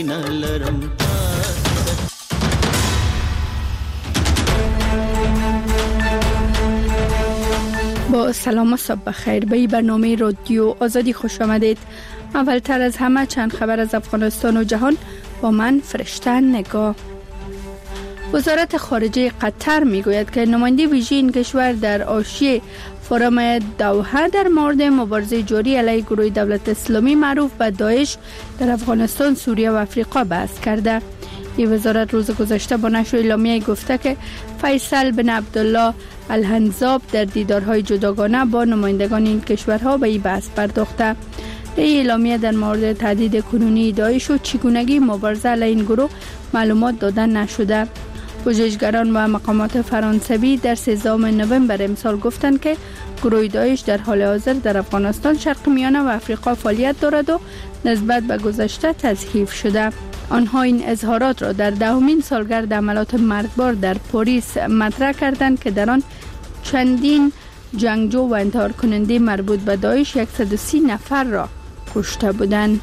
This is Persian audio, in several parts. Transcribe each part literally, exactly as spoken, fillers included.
با سلام و صبح بخیر به برنامه رادیو آزادی خوش آمدید. اولتر از همه چند خبر از افغانستان و جهان با من فرشته نگاه. وزارت خارجه قطر میگوید که نماینده ویژه این کشور در حاشیه فورم دوحه در مورد مبارزه جاری علیه گروه دولت اسلامی معروف به داعش در افغانستان، سوریه و افریقا بحث کرده. این وزارت روز گذشته با نشر اعلامیه گفته که فیصل بن عبدالله الحنزاب در دیدارهای جداگانه با نمایندگان این کشورها به این بحث پرداخته. این اعلامیه در مورد تهدید کنونی داعش و چگونگی مبارزه علیه این گروه معلومات داده نشده. پژوهشگران و مقامات فرانسوی در سیزدهم نوامبر امسال گفتند که گروه داعش در حال حاضر در افغانستان، شرق میانه و افریقا فعالیت دارد و نسبت به گذشته تضعیف شده. آنها این اظهارات را در دهمین سالگرد عملیات مرگبار در پاریس مطرح کردند که در آن چندین جنگجو و انتحار کننده مربوط به داعش صد و سی نفر را کشته بودند.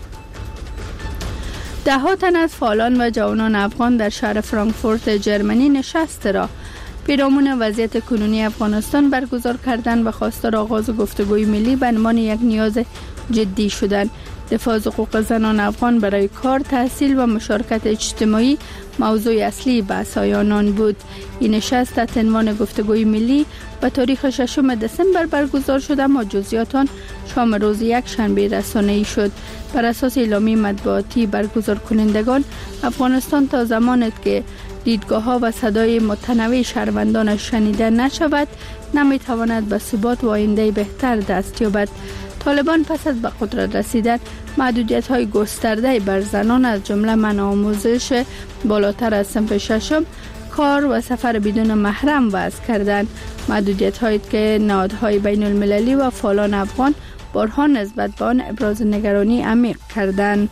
ده ها تن از فعالان و جوانان افغان در شهر فرانکفورت جرمنی نشست را پیرامون وضعیت کنونی افغانستان برگزار کردند و خواستار آغاز گفتگوی ملی به عنوان یک نیاز جدی شدند. دفاع از حقوق زنان افغان برای کار، تحصیل و مشارکت اجتماعی موضوع اصلی بحث‌های آنان بود. این نشست تحت عنوان گفتگوی ملی به تاریخ ششم دسامبر برگزار شد، اما جزئیات آن شام روز یک شنبه رسانه‌ای شد. بر اساس اعلامیه مطبوعاتی برگزار کنندگان، افغانستان تا زمانی که دیدگاه‌ها و صدای متنوع شهروندانش شنیده نشود، نمی‌تواند به ثبات و آینده بهتر دست یابد. طالبان پس از به قدرت رسیدن محدودیت‌های گسترده بر زنان از جمله منع آموزش بالاتر از صنف ششم، کار و سفر بدون محرم وضع کردند. محدودیت‌هایی که نهادهای بین المللی و فعالان افغان بارها نسبت به آن ابراز نگرانی عمیق کردند.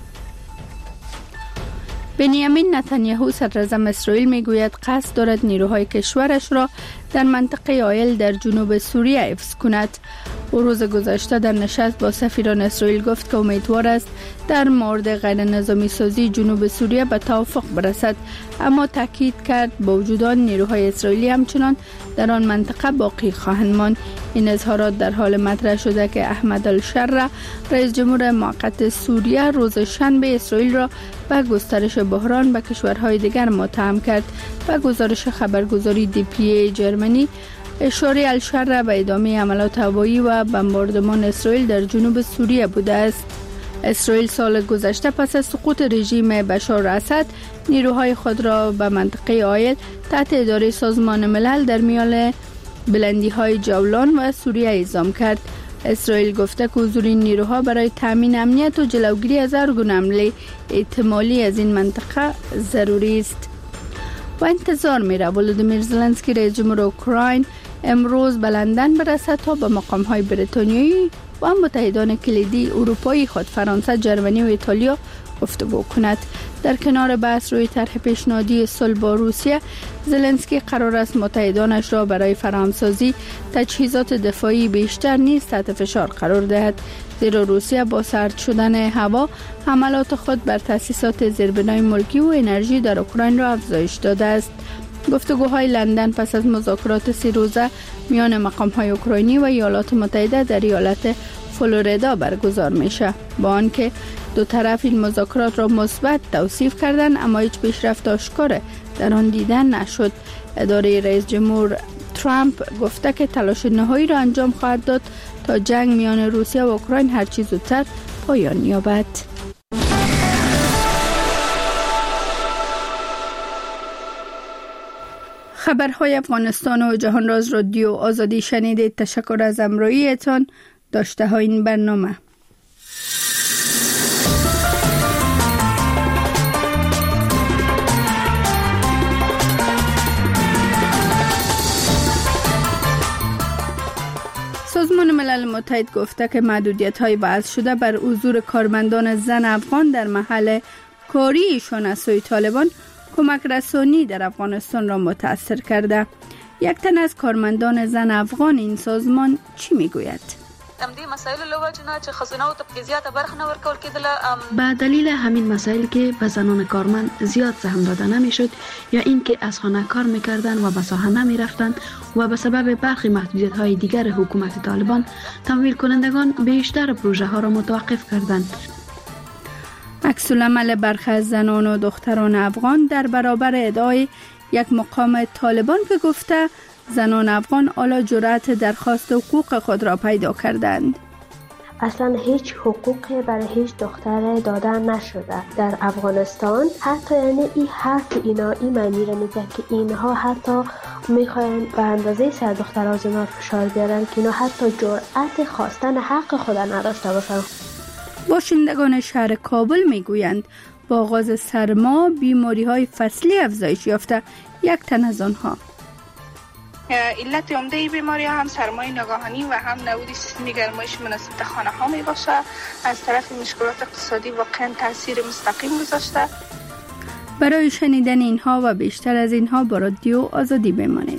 بنیامین نتانیاهو صدراعظم اسرائیل میگوید قصد دارد نیروهای کشورش را در منطقه آیل در جنوب سوریه حفظ کند. او روز گذشته در نشست با سفیران اسرائیل گفت که امیدوار است در مورد غیر نظامی سازی جنوب سوریه به توافق برسد، اما تاکید کرد با وجود آن نیروهای اسرائیلی همچنان در آن منطقه باقی خواهند ماند. این اظهارات در حال مطرح شده که احمد الشرع، رئیس جمهور موقت سوریه، روز شنبه اسرائیل را به گسترش بحران به کشورهای دیگر متهم کرد. و گزارش خبرگزاری دی پی ای جرمنی اشاره الشرع به ادامه عملیات هوایی و بمباردمان اسرائیل در جنوب سوریه بوده است. اسرائیل سال گذشته پس از سقوط رژیم بشار اسد نیروهای خود را به منطقه آیل تحت اداره سازمان ملل در میان بلندی‌های جولان و سوریه اعزام کرد. اسرائیل گفته که حضور این نیروها برای تامین امنیت و جلوگیری از هر گونه حمله احتمالی از این منطقه ضروری است. و انتظار میره ولودیمیر زلنسکی رئیس جمهور اوکراین امروز به لندن برسد تا با مقام‌های بریتانیایی و متحدان کلیدی اروپایی خود فرانسه، جرمنی و ایتالیا گفتگو کند. در کنار بحث روی طرح پیشنهادی صلح با روسیه، زلنسکی قرار است متحدانش را برای فراهمسازی تجهیزات دفاعی بیشتر نیز تحت فشار قرار دهد، زیرا روسیه با سرد شدن هوا حملات خود بر تأسیسات زیربنای ملکی و انرژی در اوکراین را افزایش داده است. گفتگوهای لندن پس از مذاکرات سه روزه میان مقام‌های اوکراینی و ایالات متحده در ایالت فلوریدا برگزار میشه، با آنکه دو طرف این مذاکرات را مثبت توصیف کردند، اما هیچ پیشرفت آشکار در آن دیده نشد. اداره رئیس جمهور ترامپ گفته که تلاش نهایی را انجام خواهد داد تا جنگ میان روسیه و اوکراین هر چه زودتر پایان یابد. خبرهای افغانستان و جهان را از رادیو آزادی شنیدید. تشکر از همراهیتان. داشته های این برنامه. سازمان ملل متحد گفته که محدودیت‌های وضع شده بر حضور کارمندان زن افغان در محل کاری ایشان از سوی طالبان کمک رسانی در افغانستان را متاثر کرده. یک تن از کارمندان زن افغان این سازمان چی میگوید؟ دې مسایل له وجه چې خزانه او تبعیضات برخه نه ورکول کېدل. به دلیل همین مسائل که به زنان کارمند زیاد سهم داده نمیشد یا اینکه از خانه کار میکردند و به ساحه نمیرفتند و به سبب برخی محدودیت های دیگر حکومت طالبان تمویل کنندگان بیشتر پروژه ها را متوقف کردند. عکس العمل برخی از زنان و دختران افغان در برابر ادعای یک مقام طالبان که گفته زنان افغان حالا جرأت درخواست حقوق خود را پیدا کردند. اصلا هیچ حقوقی برای هیچ دختر داده نشده در افغانستان. حتی یعنی این حرف اینا این معنی را میده که اینها حتی میخواین به اندازه سر دخترها زنا فشار بیارن که اینا حتی جرأت خواستن حق خود نداشته باشن. باشندگان شهر کابل میگویند با آغاز سرما بیماری های فصلی افزایش یافته. یک تن از آنها: علت عمده بیماری هم سرمای ناگهانی و هم نبود سیستم گرمایش مناسب در خانه ها می باشه. از طرف مشکلات اقتصادی واقعا تاثیر مستقیم گذاشته. برای شنیدن اینها و بیشتر از اینها با رادیو آزادی بمانید.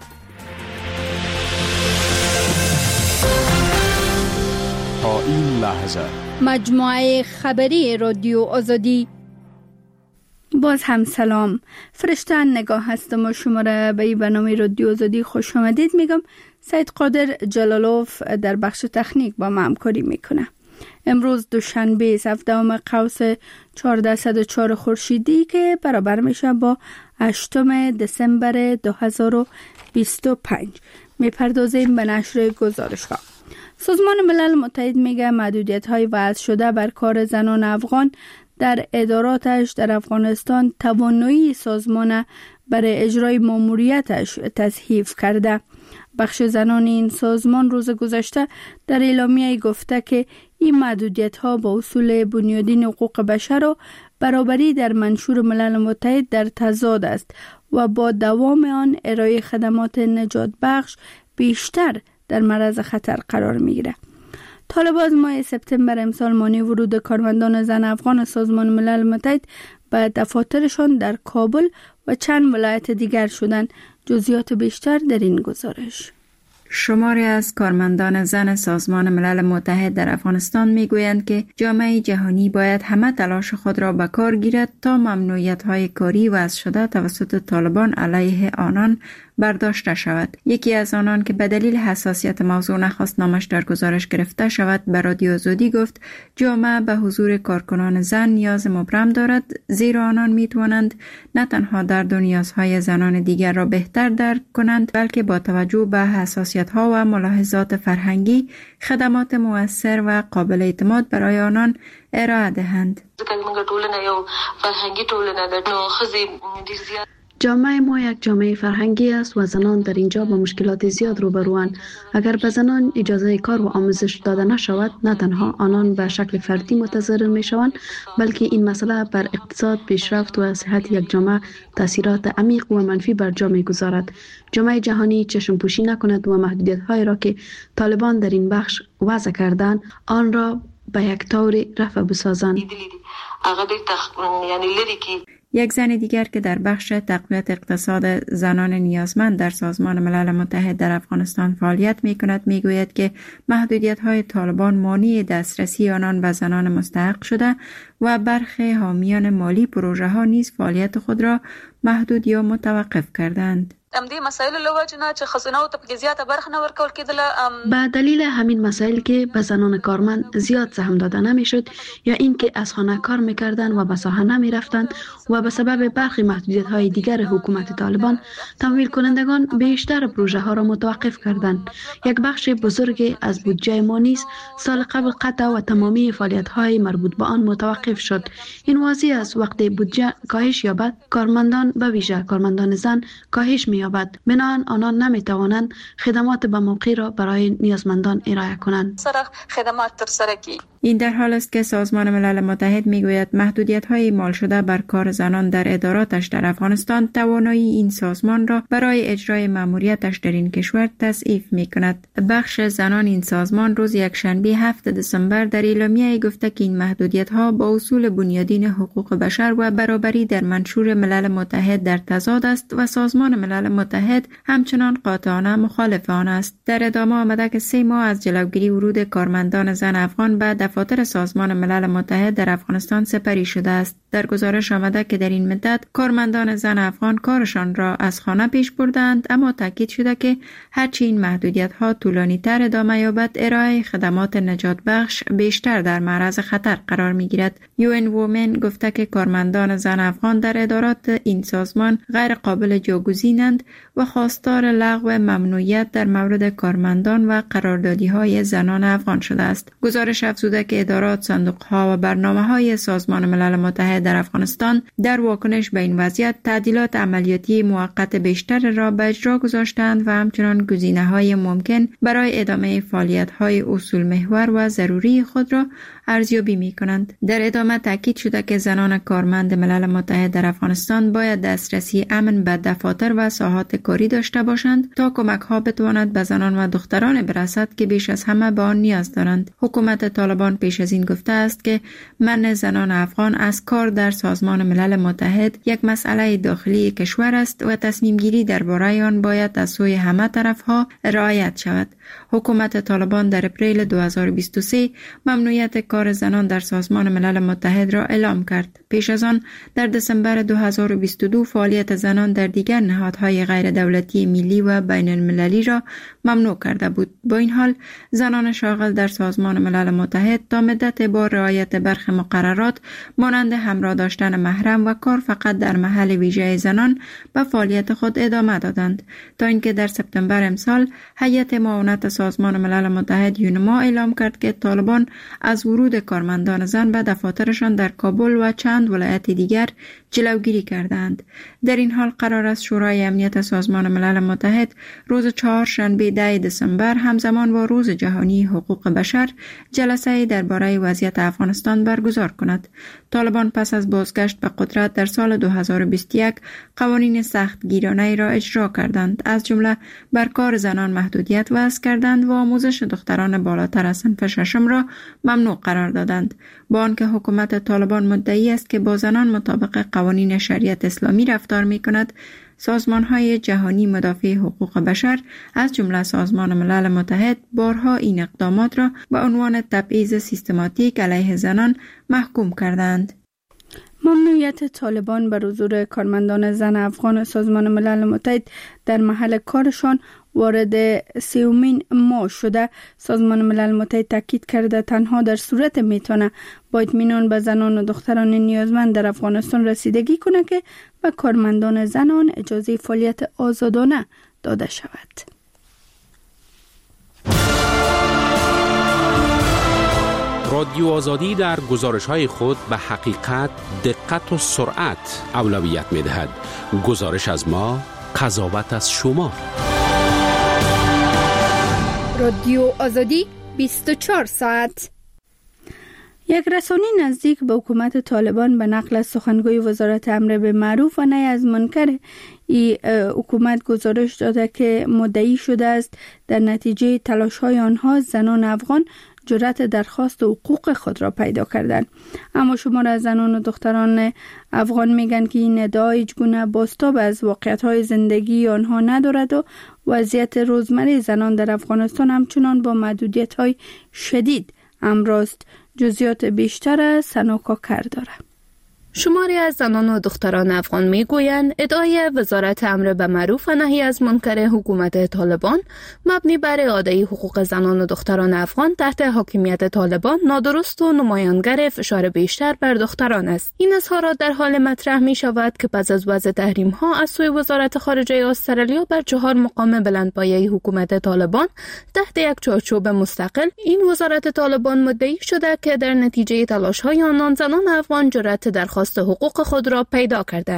تا این لحظه مجموعه خبری رادیو آزادی. باز هم سلام. فرشته نگاه هستم و شما را به این برنامه رادیو آزادی خوش آمدید میگم. سید قادر جلالوف در بخش تکنیک با ما همکاری میکنه. امروز دوشنبه هفدهم قوس چهارصد و چهار خورشیدی که برابر میشه با هشتم دسامبر دو هزار و بیست و پنج. میپردازیم به نشر گزارش ها. سازمان ملل متحد میگه محدودیت های وضع شده بر کار زنان افغان در اداراتش در افغانستان توانایی سازمان برای اجرای ماموریتش تضعیف کرده. بخش زنان این سازمان روز گذشته در اعلامیه گفته که این محدودیت ها با اصول بنیادین حقوق بشر و برابری در منشور ملل متحد در تضاد است و با دوام آن ارائه خدمات نجات بخش بیشتر در معرض خطر قرار میگیره. طالبان از ماه سپتامبر امسال مانع ورود کارمندان زن افغان سازمان ملل متحد به دفاترشان در کابل و چند ولایت دیگر شدند. جزئیات بیشتر در این گزارش. شماری از کارمندان زن سازمان ملل متحد در افغانستان میگویند که جامعه جهانی باید همه تلاش خود را به کار گیرد تا ممنوعیت‌های کاری وضع شده توسط طالبان علیه آنان برداشته شود. یکی از آنان که به دلیل حساسیت موضوع نخواست نامش در گزارش گرفته شود به رادیو آزادی گفت جامعه به حضور کارکنان زن نیاز مبرم دارد، زیرا آنان میتوانند نه تنها درد و نیازهای زنان دیگر را بهتر درک کنند بلکه با توجه به حساسیت‌ها و ملاحظات فرهنگی خدمات مؤثر و قابل اعتماد برای آنان ارائه دهند. جامعه ما یک جامعه فرهنگی است و زنان در اینجا با مشکلات زیاد روبروند. اگر به زنان اجازه کار و آموزش داده نشود، نه تنها آنان به شکل فردی متضرر می شوند، بلکه این مسئله بر اقتصاد، پیشرفت و صحت یک جامعه تاثیرات عمیق و منفی بر جا می گذارد. جامعه جهانی چشم پوشی نکند و محدودیت های را که طالبان در این بخش وضع کردند آن را به یک طور رفع بسازند. یک زن دیگر که در بخش تقویت اقتصاد زنان نیازمند در سازمان ملل متحد در افغانستان فعالیت می کند می گوید که محدودیت های طالبان مانع دسترسی آنان به زنان مستحق شده و برخی حامیان مالی پروژه ها نیز فعالیت خود را محدود یا متوقف کردند. امدی مسائل لوجنا چې خزانه او تبعیضات برخه نه ورکول کېدل. به دلیل همین مسائل که به زنان کارمند زیاد سهم داده نمیشد یا اینکه از خانه کار میکردند و به ساحه نمیرفتند و به سبب برخی محدودیت های دیگر حکومت طالبان تمویل کنندگان بیشتر پروژه ها را متوقف کردند. یک بخش بزرگ از بودجه ما نیز سال قبل قطع و تمامی فعالیت های مربوط به آن متوقف شد. این واضح است وقتی بودجه کاهش یابد کارمندان به ویژه کارمندان زن کاهش می یابد. بنابراین آنان نمی توانند خدمات به موقع را برای نیازمندان ارائه کنند. سره خدمات تر سره کی این در حال است که سازمان ملل متحد میگوید محدودیت‌های اعمال شده بر کار زنان در اداراتش در افغانستان توانایی این سازمان را برای اجرای مأموریتش در این کشور تضعیف می‌کند. بخش زنان این سازمان روز یکشنبه هفتم دسامبر در اعلامیه گفته که این محدودیت‌ها با اصول بنیادین حقوق بشر و برابری در منشور ملل متحد در تضاد است و سازمان ملل متحد همچنان قاطعانه مخالف آن است. در ادامه آمده که سه ماه از جلوگیری ورود کارمندان زن افغان به دفاتر سازمان ملل متحد در افغانستان سپری شده است. در گزارش آمده که در این مدت کارمندان زن افغان کارشان را از خانه پیش بردند، اما تاکید شده که هرچی این محدودیت‌ها طولانی‌تر ادامه یابد ارائه خدمات نجات بخش بیشتر در معرض خطر قرار می‌گیرد. یو ان وومن گفته که کارمندان زن افغان در ادارات این سازمان غیر قابل جایگزینند و خواستار لغو ممنوعیت در مورد کارمندان و قراردادی‌های زنان افغان شده است. گزارش افزوده که ادارات، صندوق‌ها و برنامه‌های سازمان ملل متحد در افغانستان در واکنش به این وضعیت تعدیلات عملیاتی موقت بیشتر را به اجرا گذاشتند و همچنان گزینه‌های ممکن برای ادامه فعالیت‌های اصول محور و ضروری خود را ارزیابی می‌کنند. در ادامه تاکید شده که زنان کارمند ملل متحد در افغانستان باید دسترسی امن به دفاتر و ساحات کاری داشته باشند تا کمک‌ها بتواند به زنان و دختران برسد که بیش از همه به آن نیاز دارند. حکومت طالبان پیش از این گفته است که منع زنان افغان از کار در سازمان ملل متحد یک مسئله داخلی کشور است و تصمیم گیری درباره آن باید از سوی همه طرف‌ها رعایت شود. حکومت طالبان در اپریل دو هزار و بیست و سه ممنوعیت کار زنان در سازمان ملل متحد را اعلام کرد. پیش از آن در دسامبر دو هزار و بیست و دو فعالیت زنان در دیگر نهادهای غیر دولتی ملی و بین المللی را ممنوع کرده بود. با این حال زنان شاغل در سازمان ملل متحد تا مدت با رعایت برخی مقررات مانند همراه داشتن محرم و کار فقط در محل ویژه زنان به فعالیت خود ادامه دادند تا اینکه در سپتامبر امسال هیئت معاونت سازمان ملل متحد یونما اعلام کرد که طالبان از ورود کارمندان زن به دفاترشان در کابل و چند ولایت دیگر جلوگیری کردند. در این حال قرار است شورای امنیت سازمان ملل متحد روز چهارشنبه ده دسامبر همزمان با روز جهانی حقوق بشر جلسه درباره وضعیت افغانستان برگزار کند. طالبان پس از بازگشت به قدرت در سال دو هزار و بیست و یک قوانین سخت گیرانه را اجرا کردند، از جمله بر کار زنان محدودیت وضع کردند و آموزش دختران بالاتر از صنف ششم را ممنوع قرار دادند. با آنکه حکومت طالبان مدعی است که با زنان مطابق قوانین شریعت اسلامی رفتار می کند، سازمان‌های جهانی مدافع حقوق بشر از جمله سازمان ملل متحد بارها این اقدامات را به عنوان تبعیض سیستماتیک علیه زنان محکوم کردند. ممنوعیت طالبان بر حضور کارمندان زن افغان سازمان ملل متحد در محل کارشان وارد سیومین ماه شده. سازمان ملل متحد تاکید کرده تنها در صورت میتونه با اطمینان به زنان و دختران نیازمند در افغانستان رسیدگی کنه که به کارمندان زنان اجازه فعالیت آزادانه داده شود. رادیو آزادی در گزارش‌های خود به حقیقت، دقت و سرعت اولویت می‌دهد. گزارش از ما، قضاوت از شما. رادیو آزادی بیست و چهار ساعت. یک رسانه نزدیک به حکومت طالبان به نقل از سخنگوی وزارت امر به معروف و نهی از منکر ای حکومت گزارش داده که مدعی شده است در نتیجه تلاش‌های آنها زنان افغان جرأت درخواست حقوق خود را پیدا کردند. اما شمار از زنان و دختران افغان میگن که این ادعا هیچ گونه بازتاب از واقعیت‌های زندگی آنها ندارد و وضعیت روزمره زنان در افغانستان همچنان با محدودیت‌های شدید امراست. جزئیات بیشتر از سنوکا کر داره. شماری از زنان و دختران افغان میگویند ادعای وزارت امر به معروف و نهی از منکر حکومت طالبان مبنی بر اعاده حقوق زنان و دختران افغان تحت حاکمیت طالبان نادرست و نمایانگر فشار بیشتر بر دختران است. این اظهارات در حال مطرح می شود که پس از وضع تحریم ها از سوی وزارت خارجه استرالیا بر چهار مقام بلندپایه حکومت طالبان تحت یک چارچوب مستقل، این وزارت طالبان مدعی شده که در نتیجه تلاش های آنان زنان افغان جرأت درخواست حقوق خود را پیدا کردند.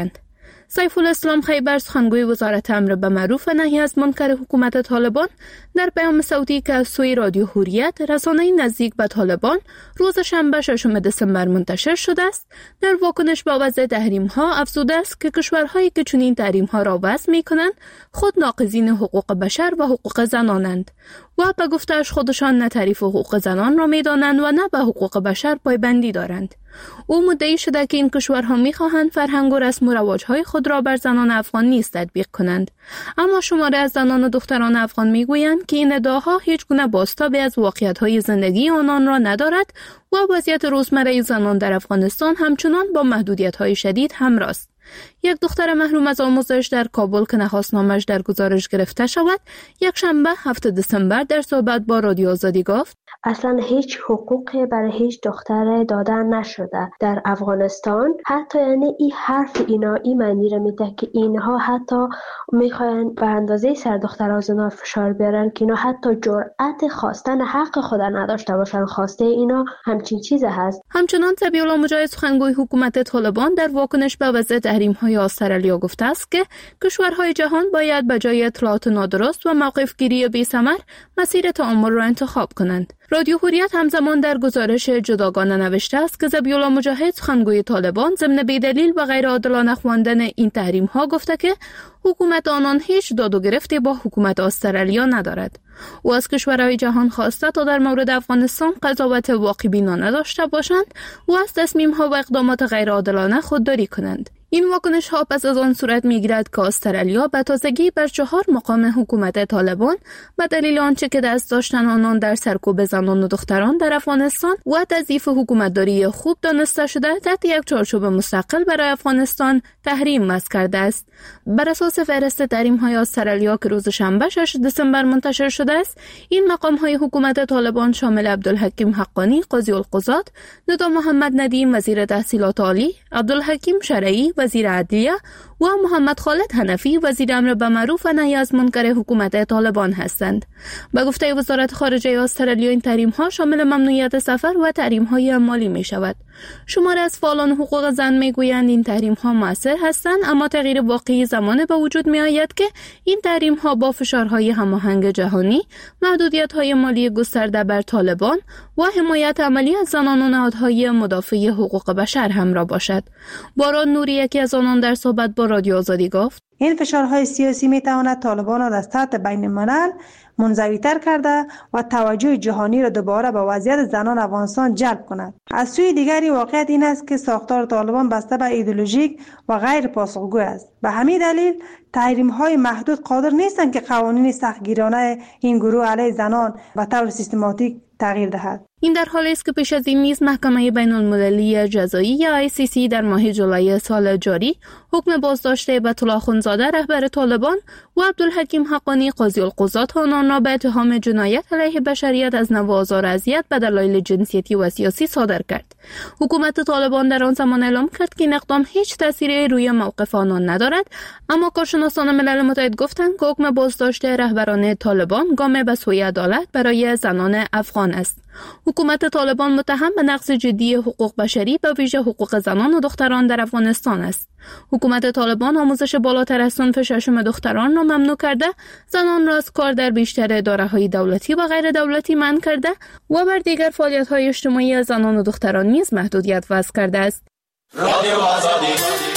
سیف الاسلام خیبر سخنگوی وزارت امر به معروف و نهی از منکر حکومت طالبان در پیام صوتی که از سوی رادیو حریت رسانه نزدیک به طالبان روز شنبه ششم دسامبر منتشر شده است، در واکنش به وضع تحریم ها افزوده است که کشورهایی که چنین تحریم ها را وضع می کنند خود ناقضین حقوق بشر و حقوق زنانند و به گفته‌اش خودشان نه تعریف حقوق زنان را می دانند و نه به حقوق بشر پایبندی دارند. او مدعی شده که این کشورها می‌خواهند فرهنگ و رسم و رواج‌های خود را بر زنان افغان نیز تطبیق کنند، اما شماره از زنان و دختران افغان می‌گویند که این ادعاها هیچ گونه بازتابی از واقعیت‌های زندگی آنان را ندارد و وضعیت روزمره زنان در افغانستان همچنان با محدودیت‌های شدید همراه است. یک دختر محروم از آموزش در کابل که نخواست نامش در گزارش گرفته شود، یک شنبه هفتم دسامبر در صحبت با رادیو آزادی گفت: اصلا هیچ حقوقی برای هیچ دختر دادن نشده در افغانستان. حتی یعنی این حرف اینا این معنی را میده که اینها حتی میخواین به اندازه سر دخترها زنا فشار بیارن که اینا حتی جرأت خواستن حق خود نداشته باشن. خواسته اینا همچین چیز هست. همچنان ذبیح الله مجاهد سخنگوی حکومت طالبان در واکنش به وضع تحریم‌های استرالیا گفته است که کشورهای جهان باید به جای اطلاعات نادرست و موقف‌گیری بی‌ثمر مسیر تعامل را انتخاب کنند. رادیو حریت همزمان در گزارش جداگانه نوشته است که ذبیح الله مجاهد سخنگوی طالبان ضمن بی‌دلیل و غیر عادلانه خواندن این تحریم‌ها گفته که حکومت آنان هیچ داد و گرفتی با حکومت استرالیا ندارد. او از کشورهای جهان خواسته تا در مورد افغانستان قضاوت واقع‌بینانه داشته باشند و از تصمیم‌ها و اقدامات غیر عادلانه خودداری کنند. این واکنش ها پس از آن صورت می‌گیرد که استرالیا به تازگی بر چهار مقام حکومت طالبان به دلیل آنچه که دست داشتن آنان در سرکوب زنان و دختران در افغانستان و تضعیف حکومتداری خوب دانسته شده تحت یک چارچوب مستقل برای افغانستان تحریم وضع کرده است. بر اساس فهرست تحریم‌های استرالیا که روز شنبه ششم دسامبر منتشر شده است، این مقام‌های حکومت طالبان شامل عبدالحکیم حقانی قاضی القضات، ندا محمد ندیم وزیر تحصیلات عالی، عبدالحکیم شرعی وزیر عدلیه و محمد خالد حنفی وزیر امر به معروف و نهی از منکر حکومت طالبان هستند. به گفته وزارت خارجه استرالیا این تحریم‌ها شامل ممنوعیت سفر و تحریم‌های مالی می‌شود. شماری از فعالان حقوق زن می‌گویند این تحریم‌ها مؤثر هستند، اما تغییر واقعی زمانه به وجود می‌آید که این تحریم‌ها با فشارهای هماهنگ جهانی، محدودیت‌های مالی گسترده بر طالبان و حمایت عملی از زنان و نهادهای مدافع حقوق بشر همراه باشد. باران نوری یکی از آنان در صحبت با رادیو آزادی گفت: این فشارهای سیاسی می‌تواند طالبان را در سطح بین الملل منزوی‌تر کرده و توجه جهانی را دوباره به وضعیت زنان افغانستان جلب کند. از سوی دیگری واقعیت این است که ساختار طالبان بسته به ایدئولوژیک و غیر پاسخگوی است. به همین دلیل تحریم‌های محدود قادر نیستند که قوانین سختگیرانه این گروه علیه زنان به طور سیستماتیک تغییر دهد. این در حالی است که پیش از این نیز محکمه بین المللی جزایی یا آی سی سی در ماه جولای سال جاری حکم بازداشت بیت الله اخندزاده رهبر طالبان و عبدالحکیم حقانی قاضی القضات آنان را به اتهام جنایت علیه بشریت از نوع آزار و اذیت به دلایل جنسیتی و سیاسی صادر کرد. حکومت طالبان در آن زمان اعلام کرد که این اقدام هیچ تأثیری روی موقف آنان ندارد، اما کارشناسان ملل متحد گفتند که حکم بازداشت رهبران طالبان گام به سوی عدالت برای زنان افغان است. حکومت طالبان متهم به نقض جدی حقوق بشری به ویژه حقوق زنان و دختران در افغانستان است. حکومت طالبان آموزش بالاتر از صنف ششم دختران را ممنوع کرده، زنان را از کار در بیشتر اداره‌های دولتی و غیر دولتی منع کرده و بر دیگر فعالیت‌های اجتماعی از زنان و دختران نیز محدودیت وضع کرده است. رادیو آزادی.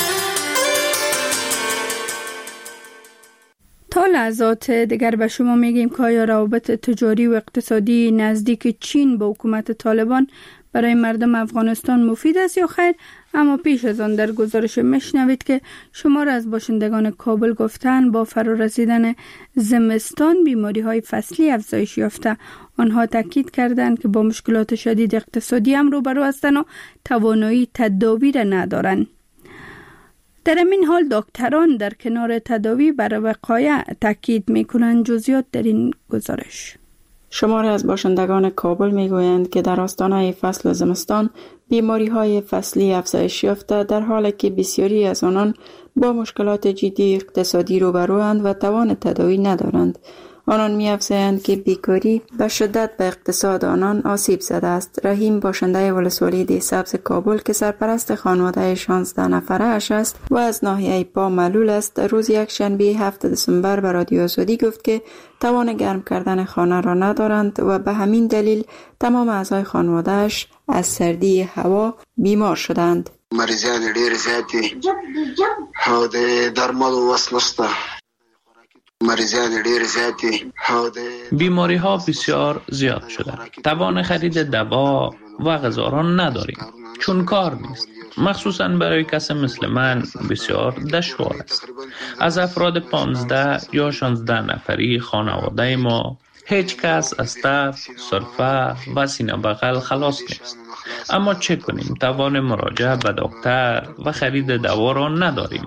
تا لحظات دیگر به شما میگیم که آیا روابط تجاری و اقتصادی نزدیک چین با حکومت طالبان برای مردم افغانستان مفید است یا خیر؟ اما پیش از آن در گزارش میشنوید که شمار از باشندگان کابل گفتن با فرا رسیدن زمستان بیماری های فصلی افزایش یافته. آنها تاکید کردند که با مشکلات شدید اقتصادی هم روبرو هستند و توانایی تداوی را ندارند. در این حال دکتران در کنار تداوی بر وقایع تاکید می‌کنند. جزئیات در این گزارش. شماری از باشندگان کابل میگویند که در آستانه فصل زمستان بیماری‌های فصلی افزایش یافته، در حالی که بسیاری از آنان با مشکلات جدی اقتصادی روبروند و توان تداوی ندارند. آنان می‌افزایند که بیکاری به شدت به اقتصاد آنان آسیب زده است. رحیم باشنده ولسوالی ده سبز کابل که سرپرست خانواده شانزده نفره اش است و از ناحیه پا معلول است، روز یک شنبه هفتم دسامبر به رادیو آزادی گفت که توان گرم کردن خانه را ندارند و به همین دلیل تمام اعضای خانواده‌اش از سردی هوا بیمار شدند. مریضان ډیر زیاتی او د درملو وس نشته. مریضان ډیر زیاتی او د بیماری ها بسیار زیاد شده. توان خرید دوا و غذا را نداریم چون کار نیست. مخصوصا برای کسی مثل من بسیار دشوار است. از افراد پانزده یا شانزده نفری خانواده ما هیچ کس از تب، سرفه و سینه بغل خلاص نیست. اما چه کنیم؟ توان مراجعه به دکتر و خرید دوا را نداریم.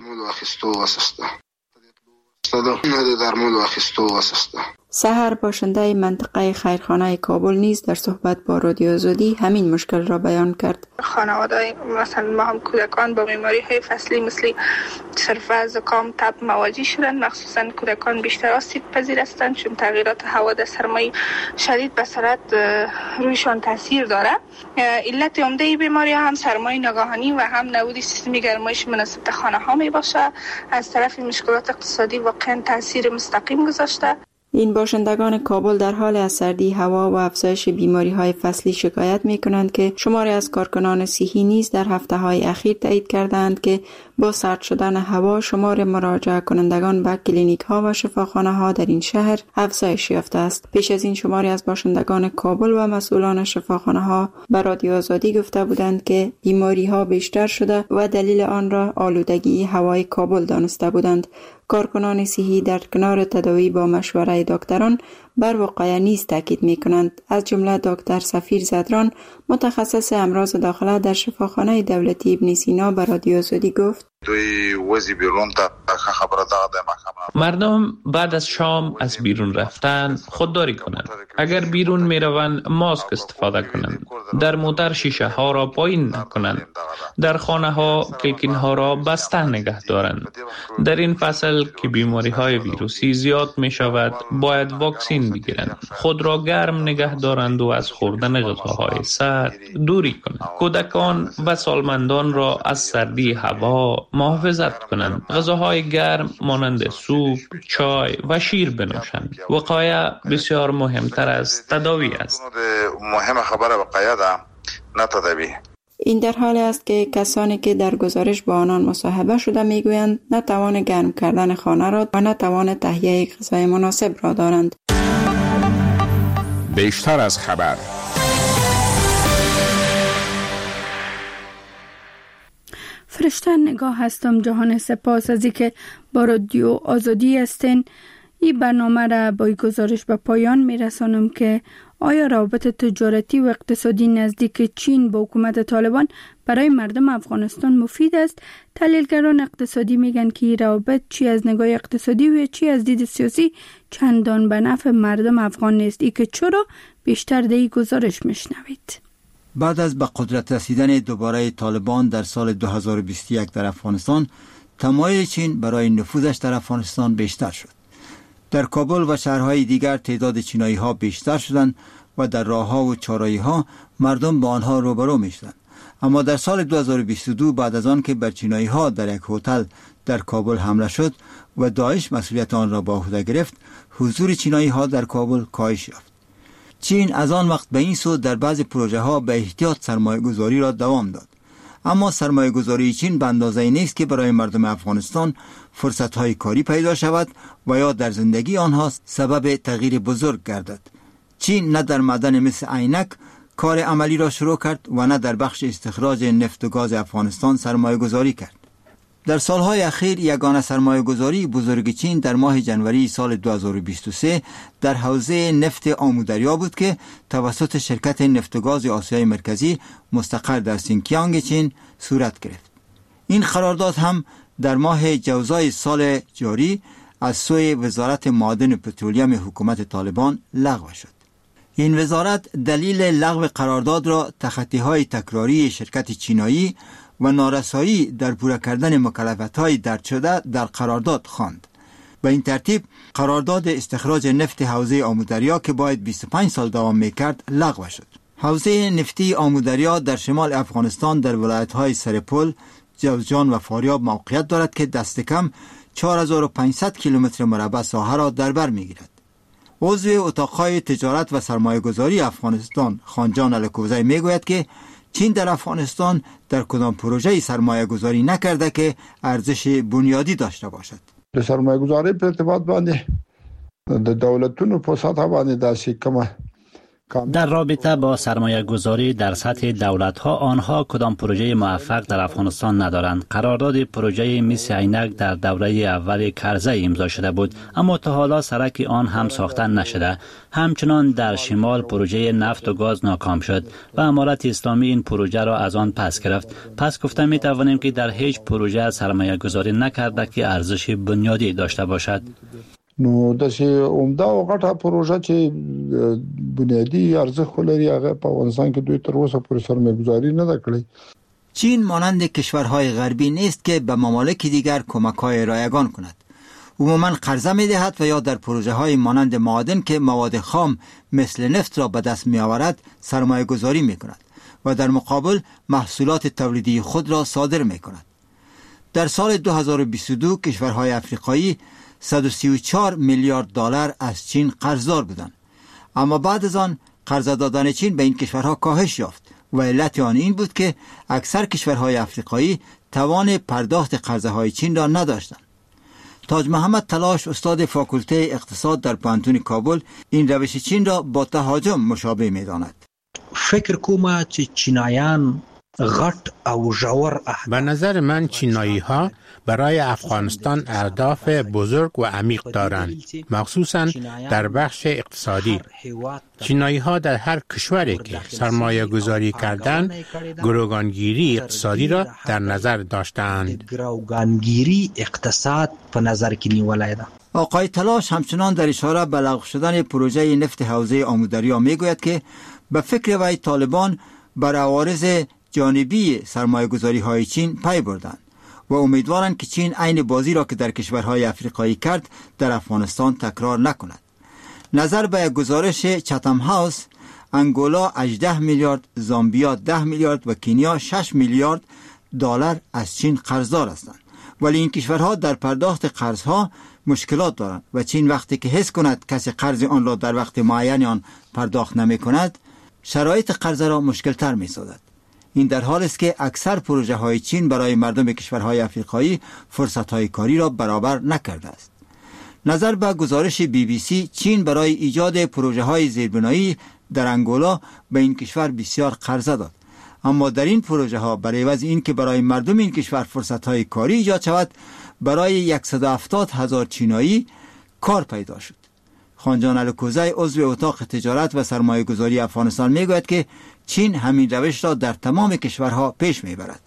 سحر باشنده منطقه خیرخانه کابل نیز در صحبت با رادیو آزادی همین مشکل را بیان کرد. خانواده مثلا ما هم کودکان با بیماری های فصلی مثل سرفه، زکام، تب مواجه شدند. مخصوصا کودکان بیشتر آسیب پذیر هستند چون تغییرات هوا در سرمای شدید به سرعت رویشان تاثیر داره. علت عمده بیماری هم سرمای ناگهانی و هم نبود سیستم گرمایش مناسب در خانه ها می باشه. از طرف مشکلات اقتصادی واقعا تاثیر مستقیم گذاشته. این باشندگان کابل در حال از سردی هوا و افزایش بیماری های فصلی شکایت می کنند که شماری از کارکنان صحی نیز در هفته های اخیر تایید کردند که با سرد شدن هوا شمار مراجعه کنندگان به کلینیک ها و شفاخانه ها در این شهر افزایش یافته است. پیش از این شماری از باشندگان کابل و مسئولان شفاخانه ها به رادیو آزادی گفته بودند که بیماری ها بیشتر شده و دلیل آن را آلودگی هوای کابل دانسته بودند. کارکنان صحی در کنار تداوی با مشوره دکتران بر وقایع نیز تاکید می کنند. از جمله دکتر سفیر زدران متخصص امراض داخله در شفاخانه دولتی ابن سینا به رادیو آزادی گفت دوی وزی بیرون تا خبره داده مردم بعد از شام از بیرون رفتن خودداری کنند. اگر بیرون می روند ماسک استفاده کنند. در موتر شیشه ها را پایین نکنند. در خانه ها کلکین ها را بسته نگه دارند. در این فصل که بیماری های ویروسی زیاد می شود باید واکسین بگیرند. خود را گرم نگه دارند و از خوردن غذاهای سرد دوری کنند. کودکان و سالمندان را از سردی هوا محافظت کنند. غذاهای گرم مانند سوپ، چای و شیر بنوشند. وقایع بسیار مهمتر از تداوی است. مهم خبر وقایع ده نه تداوی. این در حال است که کسانی که در گزارش با آنان مصاحبه شده میگویند نه توان گرم کردن خانه را و نه توان تهیه غذای مناسب را دارند. بیشتر از خبر. فرشته نگاه هستم. جهان سپاس از اینکه با رادیو آزادی هستین. این برنامه را با گزارش به پایان میرسانم که آیا روابط تجارتی و اقتصادی نزدیک چین با حکومت طالبان برای مردم افغانستان مفید است؟ تحلیلگران اقتصادی میگن که این روابط چی از نگاه اقتصادی و چی از دید سیاسی چندان به نفع مردم افغان نیست. ای که چرا؟ بیشتر در این گزارش میشنوید. بعد از به قدرت رسیدن دوباره طالبان در سال دو هزار و بیست و یک در افغانستان، تمایل چین برای نفوذش در افغانستان بیشتر شد. در کابل و شهرهای دیگر تعداد چینایی ها بیشتر شدند و در راه ها و چهارراهی ها مردم با آنها روبرو می شدند. اما در سال دو هزار و بیست و دو بعد از آن که بر چینایی ها در یک هتل در کابل حمله شد و داعش مسئولیت آن را به عهده گرفت، حضور چینایی ها در کابل کاهش یافت. چین از آن وقت به این سو در بعض پروژه ها به احتیاط سرمایه گذاری را دوام داد. اما سرمایه گذاری چین به اندازه نیست که برای مردم افغانستان فرصت های کاری پیدا شود و یا در زندگی آنها سبب تغییر بزرگ گردد. چین نه در معدن مثل عینک کار عملی را شروع کرد و نه در بخش استخراج نفت و گاز افغانستان سرمایه گذاری کرد. در سالهای اخیر یگانه سرمایه گذاری بزرگ چین در ماه جنوری سال دو هزار و بیست و سه در حوزه نفت آمودریا بود که توسط شرکت نفت و گاز آسیای مرکزی مستقر در سینکیانگ چین صورت گرفت. این قرارداد هم در ماه جوزای سال جاری از سوی وزارت معادن و پترولیم حکومت طالبان لغو شد. این وزارت دلیل لغو قرارداد را تخطی‌های تکراری شرکت چینایی و نارسایی در پورا کردن مکلفیت‌های درد شده در قرارداد خواند. به این ترتیب قرارداد استخراج نفت حوزه آمودریا که باید بیست و پنج سال دوام میکرد لغو شد. حوزه نفتی آمودریا در شمال افغانستان در ولایت‌های سرپل، جوزجان و فاریاب موقعیت دارد که دست کم چهار هزار و پانصد کیلومتر مربع ساحه را در بر میگیرد. عضو اتاقهای تجارت و سرمایه گذاری افغانستان خانجان الکوزی میگوید که چین در افغانستان در کدام پروژه سرمایه گذاری نکرده که ارزش بنیادی داشته باشد. د سرمایه گذاری په ارتباط باندې د دولتونو په سطح باندې داسې کومه در رابطه با سرمایه گذاری در سطح دولت ها آنها کدام پروژه موفق در افغانستان ندارند. قرارداد پروژه میس عینک در دوره اول کرزی امضا شده بود اما تا حالا سرک آن هم ساخته نشده. همچنان در شمال پروژه نفت و گاز ناکام شد و امارت اسلامی این پروژه را از آن پس گرفت. پس گفته می توانیم که در هیچ پروژه سرمایه گذاری نکرده که ارزش بنیادی داشته باشد. نو داسې عمده او غټه پروژه چې بنیادی ارزښت لري هغه په افغانستان کې دوی تر اوسه پورې سرمایه گذاری نه کړې. چین مانند کشورهای غربی نیست که به ممالک دیگر کمک‌های رایگان کند. عموما قرضه می‌دهد و یا در پروژه‌های مانند معادن که مواد خام مثل نفت را به دست می‌آورد سرمایه گذاری می‌کند و در مقابل محصولات تولیدی خود را صادر می‌کند. در سال دو هزار و بیست و دو کشورهای افریقایی صد و سی و چهار میلیارد دلار از چین قرضدار بودند، اما بعد از آن قرض دادن چین به این کشورها کاهش یافت و علت آن این بود که اکثر کشورهای افریقایی توان پرداخت قرضهای چین را نداشتند. تاج محمد تلاش استاد فاکولته اقتصاد در پوهنتون کابل این روش چین را با تهاجم مشابه می‌داند. فکر کومه چې چینایان غټ او ژور به نظر من چینایی ها برای افغانستان اهداف بزرگ و عمیق دارند، مخصوصا در بخش اقتصادی. چینایی ها در هر کشوری که سرمایه گذاری کردند گروگانگیری اقتصادی را در نظر داشتند. گروگانگیری اقتصاد په نظر کې نیولای ده. آقای تلاش همچنان در اشاره به لغو شدن پروژه نفت حوزه آمودریا میگوید که به فکر وی طالبان بر عوارض جانبی سرمایه گذاری های چین پی بردند و امیدوارند که چین عین بازی را که در کشورهای افریقایی کرد در افغانستان تکرار نکند. نظر به گزارش چتم هاوس، انگولا هجده میلیارد، زامبیا ده میلیارد و کنیا شش میلیارد دلار از چین قرضدار هستند، ولی این کشورها در پرداخت قرضها مشکلات دارند و چین وقتی که حس کند کسی قرض آن را در وقت معین آن پرداخت نمی کند شرایط قرض را مشکل تر می سازد. این در حالی است که اکثر پروژه های چین برای مردم کشورهای افریقایی فرصت های کاری را برابر نکرده است. نظر به گزارش بی بی سی، چین برای ایجاد پروژه های زیربنایی در انگولا به این کشور بسیار قرضه داد، اما در این پروژه ها برای عوض این که برای مردم این کشور فرصت های کاری ایجاد شود برای صد و هفتاد هزار چینایی کار پیدا شد. خانجان الکوزی عضو اتاق تجارت و سرمایه گذاری افغانستان میگوید که چین همین روش را در تمام کشورها پیش میبرد.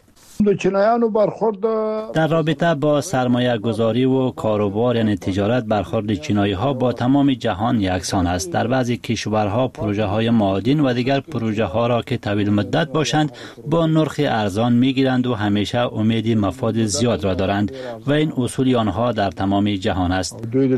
در رابطه با سرمایه گذاری و کاروبار یعنی تجارت برخورد چینایی ها با تمام جهان یکسان است. در بعضی کشورها پروژه های معادن و دیگر پروژه ها را که طویل مدت باشند با نرخ ارزان میگیرند و همیشه امید مفاد زیاد را دارند و این اصول آنها در تمام جهان است.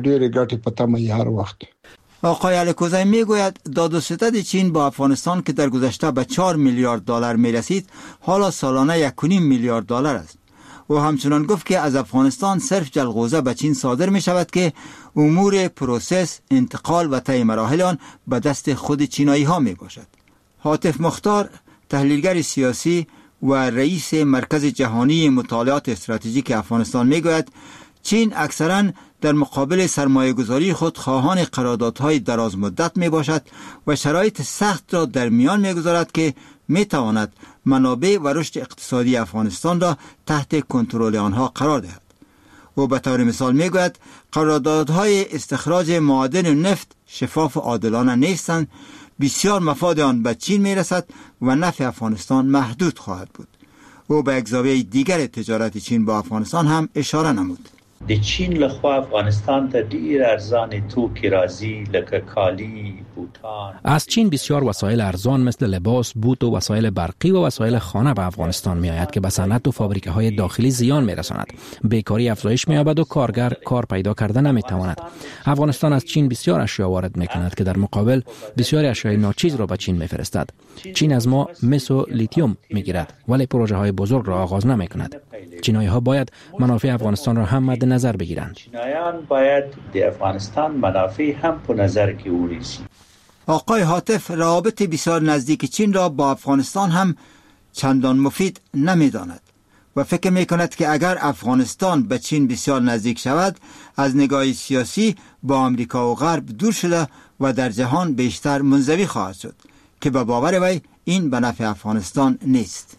آقای الکوزی میگوید داد و ستد چین با افغانستان که در گذشته به چهار میلیارد دلار می رسید حالا سالانه یک و نیم میلیارد دلار است. او همچنان گفت که از افغانستان صرف جلغوزه به چین صادر می شود که امور پروسس، انتقال و طی مراحل آن به دست خود چینایی ها می باشد. حاتف مختار، تحلیلگر سیاسی و رئیس مرکز جهانی مطالعات استراتژیک افغانستان میگوید چین اکثراً در مقابل سرمایه گذاری خود خواهان قراردادهای دراز مدت می باشد و شرایط سخت را در میان می گذارد که می تواند منابع و رشد اقتصادی افغانستان را تحت کنترل آنها قرار دهد. او به طور مثال می گوید قراردادهای استخراج معادن و نفت شفاف و عادلانه نیستند، بسیار مفاد آن به چین می رسد و نفع افغانستان محدود خواهد بود. او به یک زاویه دیگر تجارت چین با افغانستان هم اشاره نمود. د چین لخوا افغانستان ته ډیر ارزان توکي راځي لکه کالی، از چین بسیار وسایل ارزان مثل لباس، بوت و وسایل برقی و وسایل خانه به افغانستان می آید که به صنعت و فابریکه های داخلی زیان می رساند. بیکاری افزایش می یابد و کارگر کار پیدا کرده نمی تواند. افغانستان از چین بسیار اشیا وارد می کند که در مقابل بسیار اشیای ناچیز را به چین می فرستد. چین از ما مس و لیتیوم می گیرد ولی پروژه های بزرگ را آغاز نمی کند. چینایی ها باید منافع افغانستان را هم مد نظر بگیرند. چینایان باید در افغانستان منافع هم په نظر کې ونیسي. آقای حاتف روابط بسیار نزدیک چین را با افغانستان هم چندان مفید نمی داند و فکر می کند که اگر افغانستان به چین بسیار نزدیک شود از نگاه سیاسی با آمریکا و غرب دور شده و در جهان بیشتر منزوی خواهد شد که به باور وی این به نفع افغانستان نیست.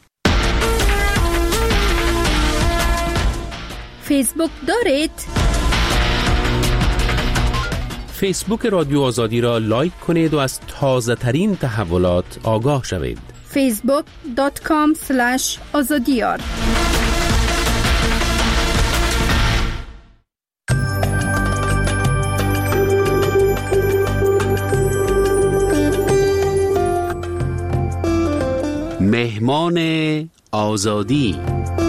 فیسبوک دارید؟ فیسبوک رادیو آزادی را لایک کنید و از تازه ترین تحولات آگاه شوید. فیسبوک دات کام اسلش آزادیار. مهمان آزادی.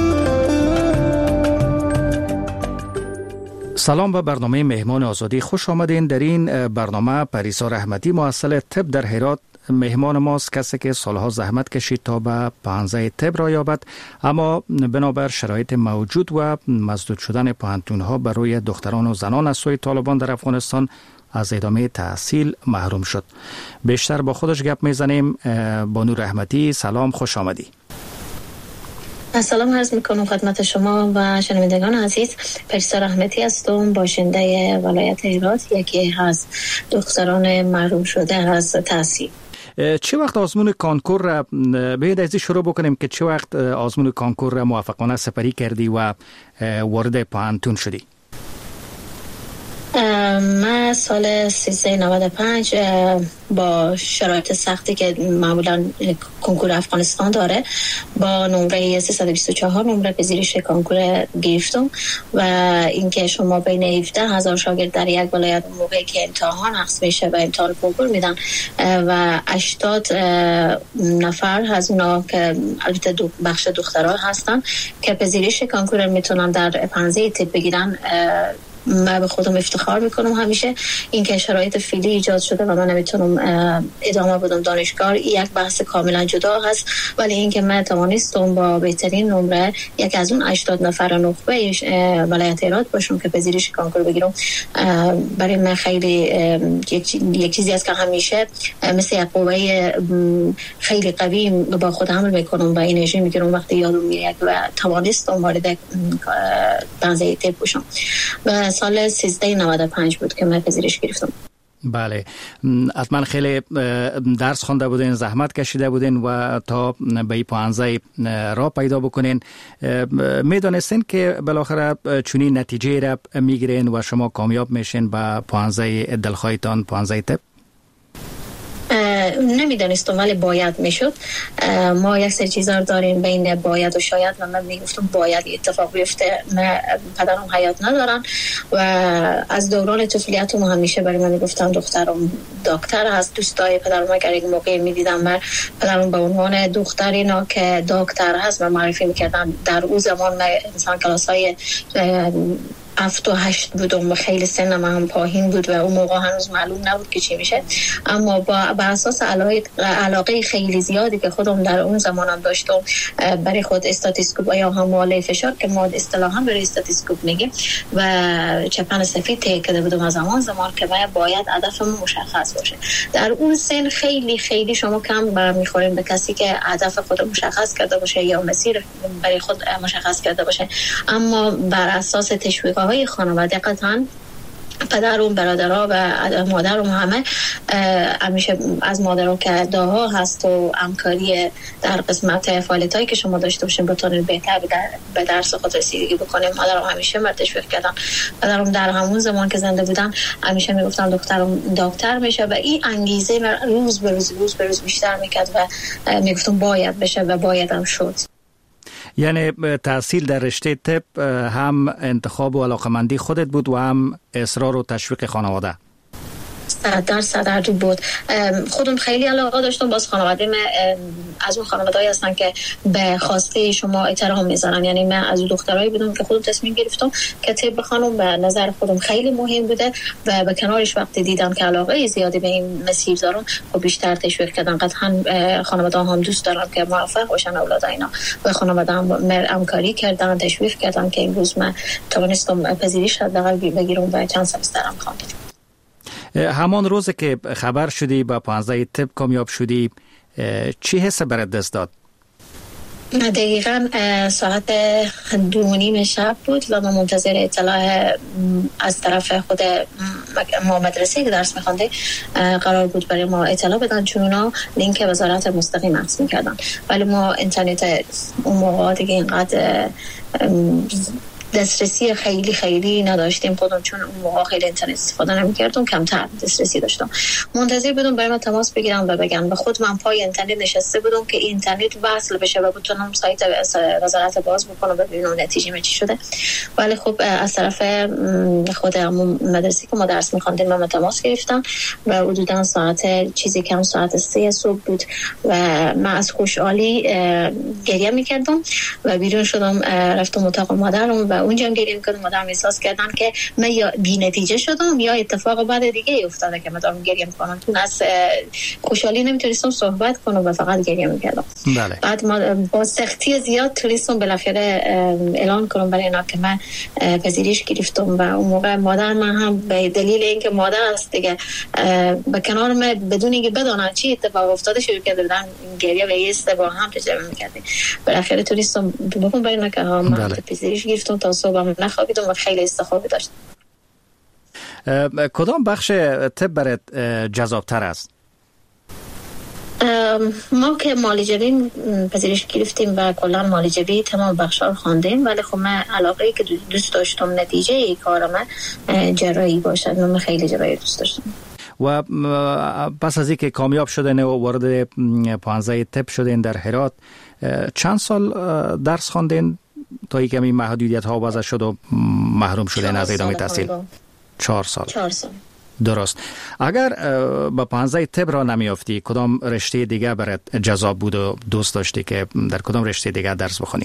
سلام به برنامه مهمان آزادی، خوش آمدین. در این برنامه پریسا رحمتی مؤثل طب در هرات مهمان ماست، کسی که سالها زحمت کشید تا به پانزه طب را یابد، اما بنابر شرایط موجود و مسدود شدن پوهنتون‌ها برای دختران و زنان از سوی طالبان در افغانستان از ادامه تحصیل محروم شد. بیشتر با خودش گپ میزنیم. بانو رحمتی سلام، خوش آمدی. سلام عرض میکنم خدمت شما و شنوندگان عزیز. پریسا رحمتی هستم، باشنده ولایت هرات، یکی از دختران محروم شده از تحصیل. چه وقت آزمون کانکور را باید از شروع بکنیم که چه وقت آزمون کانکور را موفقانه سپری کردی و وارد پوهنتون شدی؟ من سال سیزده نود و پنج با شرایط سختی که معمولا کنکور افغانستان داره با نمره سیصد و بیست و چهار نمره پذیرش کنکور گرفتم و اینکه شما بین هفده هزار شاگرد در یک ولایت موقعی که امتحان عقد میشه و امتحان کنکور میدن و هشتاد نفر از اونا که البته دو بخش دخترها هستن که پذیرش کنکور میتونن در پانزده طب بگیرن، من به خودم افتخار میکنم همیشه. این که شرایط فعلی ایجاد شده و من نمیتونم ادامه بدم دانشگاه یک بحث کاملا جدا هست، ولی این که من توانستم با بهترین نمره یک از اون هشتاد نفر نخبه ولایت هرات باشم که پذیرش کانکور بگیرم، برای من خیلی یک چیزی است که همیشه مثل یک قوه خیلی قوی با خود حمل میکنم و انرژی میگیرم وقتی یادم میاد و توانستم وارد پانزده طب بشم. و سال سیزده نود و پنج بود که من پذیرش گرفتم. بله، حتما خیلی درس خوانده بودین، زحمت کشیده بودین و تا به پانزده را پیدا بکنین. میدونستین که بالاخره چنین نتیجه را میگیرین و شما کامیاب میشین با پانزده دلخواهتان، پانزده طب؟ نمیدانستم ولی باید میشد. ما یک سری چیزا داریم بین باید و شاید و من میگفتم باید اتفاق بیفته. من پدرم حیات ندارن و از دوران طفولیتم همیشه برای من میگفتم دخترم دکتر هست. دوستای پدرم اگر یک موقع میدیدم من پدرم به عنوان دختری نا که دکتر هست و معرفی میکردم. در اون زمان من مثلا کلاسای هفت و هشت بودم و خیلی سنم هم پایین بود و اون موقع هنوز معلوم نبود که چی میشه، اما با بر اساس علاقه, علاقه خیلی زیادی که خودم در اون زمانم داشتم برای خود استاتیسکوپ یا حمله فشار که ما اصطلاحا برای استاتیسکوپ میگیم و چپن سفید تهیه کرده بودم از زمان زمان که باید هدفم مشخص باشه. در اون سن خیلی خیلی شما کم برمیخوریم به کسی که هدف خود مشخص کرده باشه یا مسیر برای خود مشخص کرده باشه، اما بر اساس تشویق های خانواده قطعا پدرم، برادرها و مادرم همه همیشه از مادرم که داها هست و همکاری در قسمت فعالیتایی که شما داشته باشین بتونین بهتر به درس خود رسیدگی بکنیم. مادرم همیشه مرا تشویق کردن. پدرم در همون زمان که زنده بودن همیشه میگفتن دخترم دکتر میشه و این انگیزه من روز به روز روز به روز بیشتر میکرد و میگفتم باید بشه و بایدم شد. یعنی تحصیل در رشته طب هم انتخاب و علاقمندی خودت بود و هم اصرار و تشویق خانواده؟ صد درصد اردو بود. خودم خیلی علاقه داشتم، باز خانواده من از اون خانواده‌ای هستن که به خواسته شما احترام میذارن. یعنی من از اون دخترایی بودم که خودم تصمیم گرفتم که طب بخونم، به نظر خودم خیلی مهم بوده و به کنارش وقتی دیدم که علاقه زیادی به این مسیر دارم خب بیشتر تشویق کردم. قطعا خانواده هم دوست دارن که موفق باشن اولاد اینا و خانواده هم همکاری کردن، تشویق کردن که امروز من توانستم پذیرش حداقل بگیرم و چند سمسترم خواندم. همان روز که خبر شدی با پانزده طب کامیاب شدی چی حس برات دست داد؟ دقیقا ساعت دو و نیم شب بود و ما منتظر اطلاع از طرف خود ما مدرسه که درس میخونده قرار بود برای ما اطلاع بدن، چون اونا لینک وزارت مستقیم عکس میکردن ولی ما اینترنت اون موقع دیگه اینقدر دسترسی خیلی خیلی نداشتیم خودم، چون اون موقع خیلی اینترنت استفاده نمی‌کردم، کمتر دسترسی داشتم. منتظر بودم برای من تماس بگیرم و بگم. و خود من پای اینترنت نشسته بودم که اینترنت وصل بشه و بتونم سایت وزارت باز بکنم و ببینم نتیجه چی شده. ولی خب از طرف خود مدرسه که ما درس می‌خوندیم من تماس گرفتم و حدوداً ساعت چیزی کم ساعت سه صبح بود و من از خوشحالی گریه می‌کردم و بیرون شدم رفتم اتاق مادرم و اونجا هم گریه می‌کردم. مادرم احساس کردن که من یا بی نتیجه شدم یا اتفاق بعد دیگه افتاده که مادرم گریه می‌کنم، چون از خوشحالی نمیتونستم صحبت کنم و فقط گریه می‌کردم. بله. بعد ما با سختی زیاد تونستم بالاخره اعلان کنم برای اینا که من پذیرش گرفتم و اون موقع مادر من هم به دلیل اینکه مادر است دیگه به کنار من بدون اینکه بدونه چی اتفاق افتاده شروع کرده بودن گریه و ایست با هم تجربه می‌کردیم. بالاخره تونستم بگم برای اینا که من پذیرش گرفتم تا صبحم نخوابیدم و خیلی استخوابی داشتم. کدام بخش طب برات جذاب‌تر است؟ ما که معالجه پذیرش گرفتیم و کلا معالجه تمام بخش‌ها رو خواندیم، ولی خب من علاقه‌ای که دوست داشتم نتیجه ای کار من جراحی باشد. من خیلی جراحی دوست داشتم. و پس از اینکه کامیاب شدن و وارد پانزده طب شدن در هرات چند سال درس خواندین تا اینکه این محدودیت ها وضع شد و محروم شدن از ادامه تحصیل؟ چهار سال. چهار سال. درست. اگر با پانزده طب را نمیافتی کدام رشته دیگه برات جذاب بود و دوست داشتی که در کدام رشته دیگه درس بخونی؟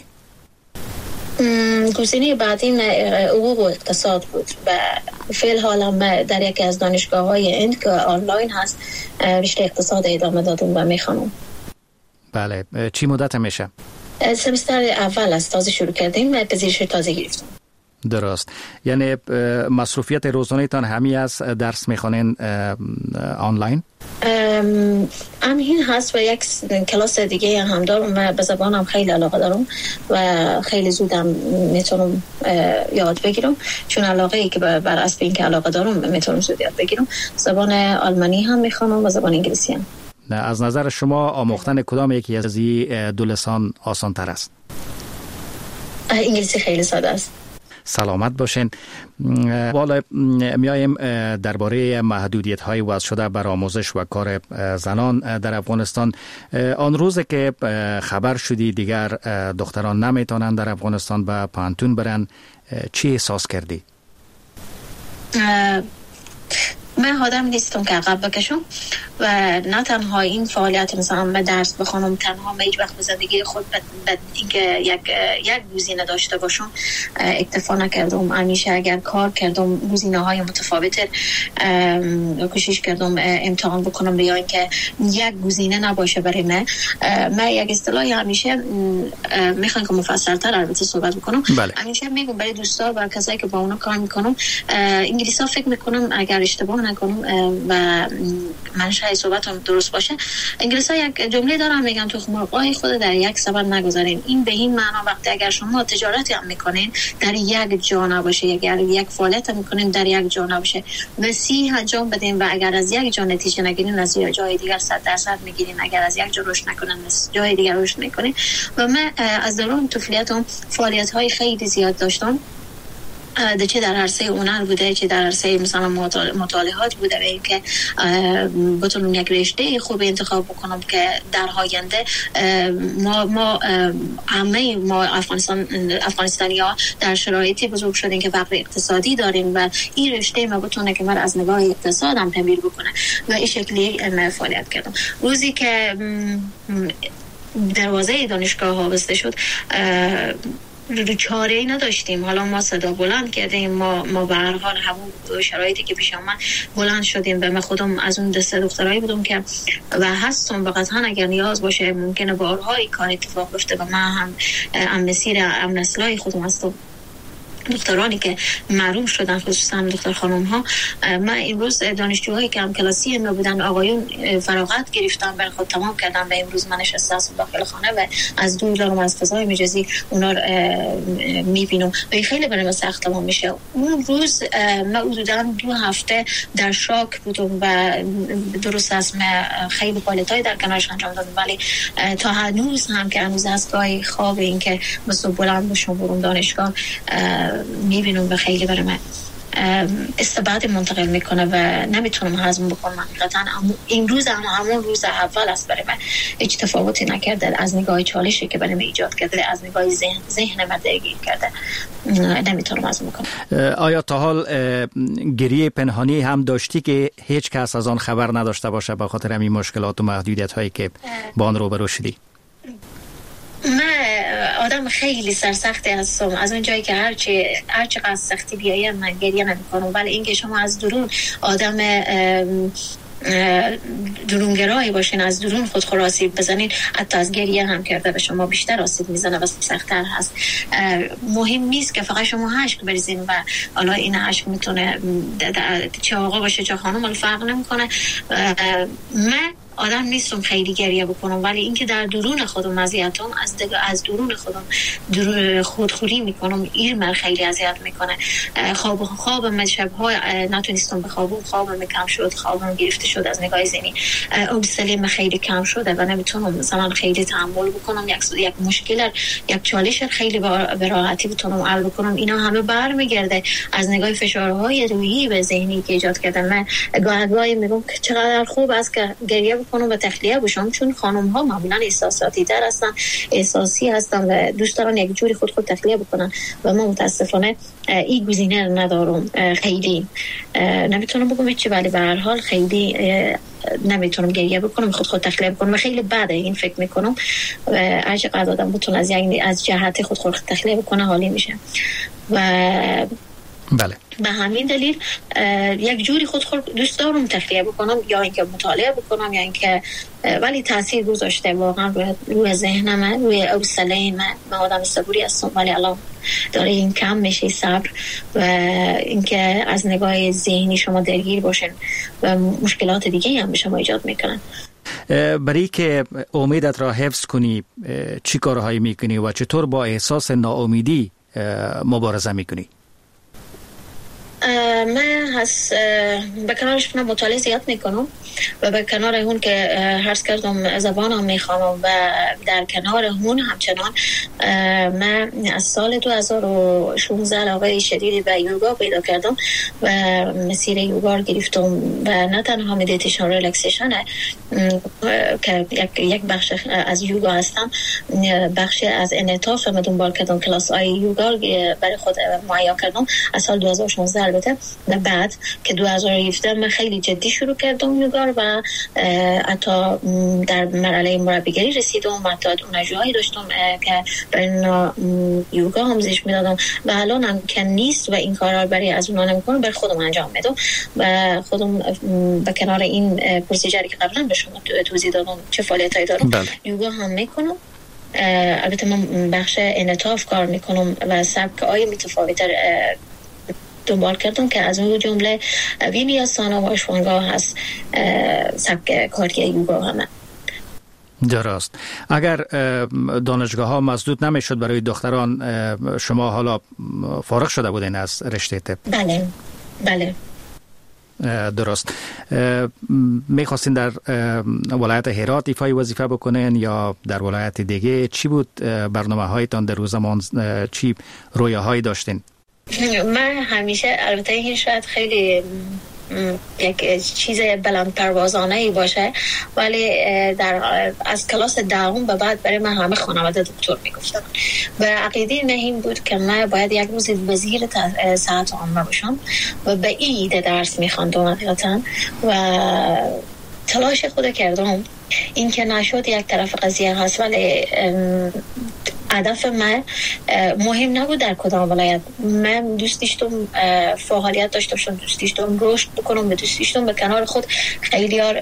گزینه بعدی حقوق و اقتصاد بود و فعل حالا در یکی از دانشگاه های هند که آنلاین هست رشته اقتصاد ادامه دادم و میخوانم. بله. چی مدت میشه؟ سمستر اول از تازه شروع کردیم و پذیرش تازه گرفتیم. درست. یعنی مصروفیت روزانه تان همی از درس میخوانین آنلاین؟ همین هست و یک کلاس دیگه هم دارم و به زبانم خیلی علاقه دارم و خیلی زودم میتونم یاد بگیرم، چون علاقه ای که بر اساس اینکه علاقه دارم میتونم زود یاد بگیرم. زبان آلمانی هم میخوانم و زبان انگلیسی هم. از نظر شما آموختن کدام یکی از این دو لسان آسان تر است؟ انگلیسی خیلی ساده است. سلامت باشین. والا میایم درباره محدودیت های وضع شده بر آموزش و کار زنان در افغانستان. آن روز که خبر شدی دیگر دختران نمیتونن در افغانستان به پانتون برن، چی احساس کردی؟ من آدم نیستم که عقب بکشم و نه تنها این فعالیت مثلا من درس بخونم، تنها من هیچ وقت به زندگی خود به اینکه یک یک گزینه داشته باشم اکتفا نکردم. همیشه اگر کار کردم گزینه های متفاوت کوشش کردم امتحان بکنم یا اینکه یک گزینه نباشه برای من. من یک اصطلاحی همیشه میخوام که مفصل تر البته صحبت بکنم. بله. همیشه میگم برای دوستا و کسایی که با اونا کار میکنم، انگلیسا فکر میکنم اگر اشتباه نکنم و من شاید صحبتم درست باشه، انگلیسا یک جمله دارن میگن تو مرغای خود در یک سبد نگذارین. این به این معنا وقتی اگر شما تجارتی هم میکنین در یک جا نباشه، اگر یک فعالیت هم میکنین در یک جا نباشه، وسیع انجام بدین و اگر از یک جا نتیجه نگیرین از جای دیگر صد درصد میگیرین. اگر از یک جا رشد نکنین از جای دیگر رشد میکنین. و من از دوران طفولیتم فعالیت های خیلی زیاد داشتم چه در عرصه هنر بوده چه در عرصه مثلا مطالعات بوده و اینکه بتونم یک رشته خوب انتخاب بکنم که در آینده ما ما همه ما افغانستان افغانستانی ها در شرایطی بزرگ شدیم که فقر اقتصادی داریم و این رشته ما بتونه که من از نگاه اقتصاد هم تبدیل بکنه و این شکلی من فعالیت کردم. روزی که دروازه دانشگاه ها بسته شد چاره ای نداشتیم. حالا ما صدا بلند کردیم، ما ما به هر حال همون شرایطی که پیش آمد بلند شدیم و من خودم از اون دسته دخترایی بودم که و هستم و قطعا اگر نیاز باشه ممکنه بارها این کار اتفاق بیفته و من هم ام مسیر ام نسلای خودم هستم. دخترانی که محروم شدن خصوصا دختر خانم ها، من امروز دانشجوهایی که هم کلاسی ما بودن آقایون فراغت گرفتن برای خود تمام کردن و امروز من نشسته هستم داخل خانه و از دور دارم از فضای مجازی اونا رو میبینم و خیلی برای من سخت تمام میشه. اون روز من حدودا دو هفته در شاک بودم و درست است من خیلی فعالیت‌های در کنارش انجام دادم، ولی تا هنوز هم که هنوز از گاهی خواب این که مثلا بلند بشم برم دانشگاه میبینم و خیلی برای من استبعاد منتقل میکنه و نمیتونم هضم بکنم. حقیقتا این روز هم همون روز اول است برای من، هیچ تفاوتی نکرده از نگاه چالشی که برای من ایجاد کرده، از نگاه ذهن ذهن من درگیر کرده، نمیتونم هضم بکنم. آیا تا حال گریه پنهانی هم داشتی که هیچ کس از آن خبر نداشته باشه به خاطر همین مشکلات و محدودیت هایی که با آن روبرو شدی؟ من آدم خیلی سرسختی هستم، از اون جایی که هرچی هرچی قدر سختی بیاید من گریه نمی‌کنم، ولی اینکه شما از درون آدم درونگرایی باشین، از درون خود خود آسیب بزنین، حتی از گریه هم کرده به شما بیشتر آسیب میزنه و سخت‌تر هست. مهم نیست که فقط شما اشک بریزین و حالا این اشک میتونه چه آقا باشه چه خانم، ولی فرق نمیکنه. من آدم نیستم خیلی گریه بکنم، ولی اینکه در درون خودم اذیتم از از درون خودم درون خودخوری میکنم، این من خیلی اذیت میکنه. خواب خواب من شب‌ها نتونستم بخوابم، خوابم کم شد، خوابم گرفته شد از نگاه ذهنی، حوصله‌ام خیلی کم شده و نمیتونم مثلا خیلی تحمل بکنم یک یک مشکل یک چالش خیلی به راحتی بتونم حل بکنم. اینا همه برمیگرده از نگاه فشارهای روحی و ذهنی که ایجاد کردم. من گاهی گاهی میگم که چقدر خوب است که گریه بکنم و تخلیه بشم، چون خانم ها معمولا احساساتی تر هستن، احساسی هستن و دوست دارن یک جوری خود خود تخلیه بکنن و من متاسفانه این گزینه ندارم. خیلی نمیتونم بگم چی، ولی به هر حال خیلی نمیتونم گریه بکنم خود خود تخلیه بکنم و خیلی بده این فکر میکنم و هر چقدر آدم بتونه از یعنی از جهت خود خود تخلیه بکنه حالی میشه و بله. به همین دلیل یک جوری خود خود دوست دارم تخلیه بکنم، یا اینکه مطالعه بکنم یا اینکه، ولی تاثیر گذاشته واقعا روی روی ذهن من، روی حوصله من. من آدم صبوری هستم ولی الان داره این کم میشه صبر و اینکه از نگاه ذهنی شما درگیر باشین و مشکلات دیگه هم به شما ایجاد میکنن. برای که امیدت را حفظ کنی چی کارهایی میکنی و چطور با احساس ناامیدی مبارزه میکنی؟ من هست به کنارش من مطالعه زیاد میکنم و به کنار اون که هرس کردم زبانم میخوام و در کنار اون همچنان من از سال دو هزار و شانزده علاقه شدیدی به یوگا پیدا کردم و مسیر یوگا رو گرفتم و نه تنها مدیتیشن ریلکسیشن که یک یک بخش از یوگا هستم، بخش از انعطاف من دنبال کردم، کلاس های یوگا برای خود مهیا کردم از سال دو هزار و شانزده. البته بعد که دو هزار و هفده من خیلی جدی شروع کردم یوگا و حتی در مرحله مربیگری رسیدم، حتی اونجایی داشتم که برای یوگا آموزش میدادم و الان هم که نیست و این کارا برای از اونا نمیکنم، برای خودم انجام میدم و خودم به کنار این پروسیجری که قبلا به شما توضیح دادم چه فعالیتایی دارم بله. یوگا هم میکنم. البته من بخش انعطاف کار میکنم و سبک های متفاوت دنبال کردم که از اون جمله وینیاسانا و اشوانگا هست سبک کاری یوگا همه. درست. اگر دانشگاه ها مسدود نمیشد برای دختران، شما حالا فارغ شده بودین از رشته طب؟ بله بله درست. میخواستین در ولایت هرات ایفای وظیفه بکنین یا در ولایت دیگه؟ چی بود برنامه هایتان در روز زمان؟ چی رویاهایی داشتین؟ من همیشه البته این شاید خیلی یک چیز بلند پروازانه ای باشه، ولی در از کلاس دهم به بعد برای من همه خانواده دکتر میگفتن و عقیده من این بود که من باید یک روز وزیر صحت عامه باشم و به این ایده درس میخواندم حقیقتا و تلاش خود کردم. این که نشد یک طرف قضیه هست، ولی هدف من مهم نبود در کدام ولایت. من دوست داشتم فعالیت داشته باشم، دوست داشتم رشد بکنم، دوست داشتم به کنار خود خیلیار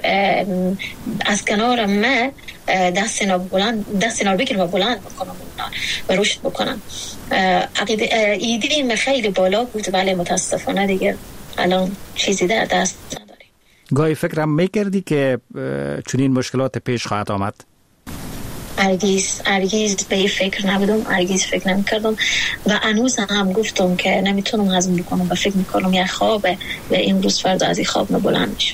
از کنار من دست اینا بلند دست اینا بگیرم و بلند بکنم و رشد بکنم. عقیده ایده من خیلی بالا بود، ولی متاسفانه دیگه الان چیزی در دست نداریم. گاهی فکرم میکردی که چنین مشکلات پیش خواهد آمد؟ هرگز هرگز به این فکر نبودم، هرگز فکر نمی‌کردم و هنوز هم گفتم که نمیتونم هضم بکنم و فکر میکنم یک خوابه و امروز فردا از این خواب نبلند میشم.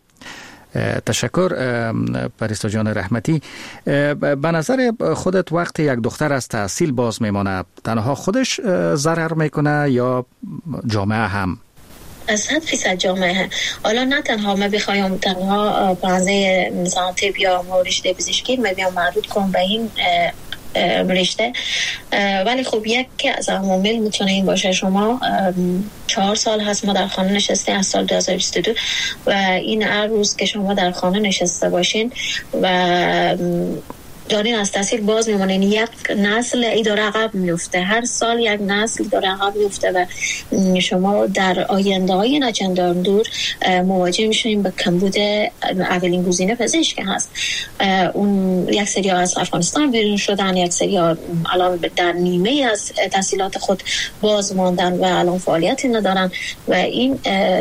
تشکر پریسا جان رحمتی. به نظر خودت وقتی یک دختر از تحصیل باز میمانه تنها خودش ضرر میکنه یا جامعه هم؟ از صد فیصد جامعه. حالا نه تنها ما بخوایم تنها پرونده مثلا طب یا رشته پزشکی ما بیام محدود کنم به این رشته، ولی خب یک که از عوامل میتونه این باشه. شما چهار سال هست ما در خانه نشسته از سال دو هزار و بیست و دو و این هر روز که شما در خانه نشسته باشین و دارین از تحصیل باز میمونین، یک نسل ای داره عقب میفته، هر سال یک نسل داره عقب میفته و شما در آینده های نچندان دور مواجه میشین به کمبود اولین گزینه پزشک هست. اون یک سری از افغانستان بیرون شدن، یک سری الان در نیمه از تحصیلات خود باز ماندن و الان فعالیتی ندارن و این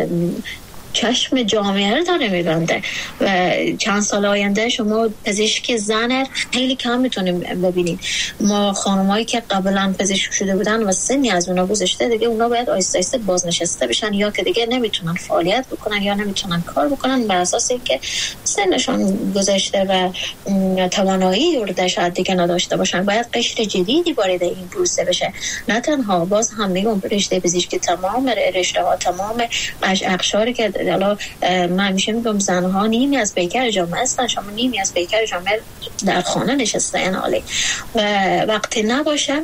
چشم جامعه رو داره میبنده و چند سال آینده شما پزشک زن خیلی کم میتونیم ببینید. ما خانمایی که قبلا پزشک شده بودن و سنی از اونا گذشته دیگه اونا باید آیسته آیسته بازنشسته بشن یا که دیگه نمیتونن فعالیت بکنن یا نمیتونن کار بکنن بر اساس اینکه سنشون گذشته و توانایی رو شاید دیگه نداشته باشن. باید قشر جدیدی وارد این پروسه بشه. نه تنها باز هم میگم رشته پزشکی تمام رشته ها تمام اقشاری که حالا من میشه میگم زنها نیمی از پیکر جامعه هستن، شما نیمی از پیکر جامعه در خانه نشسته این حالی و وقتی نباشه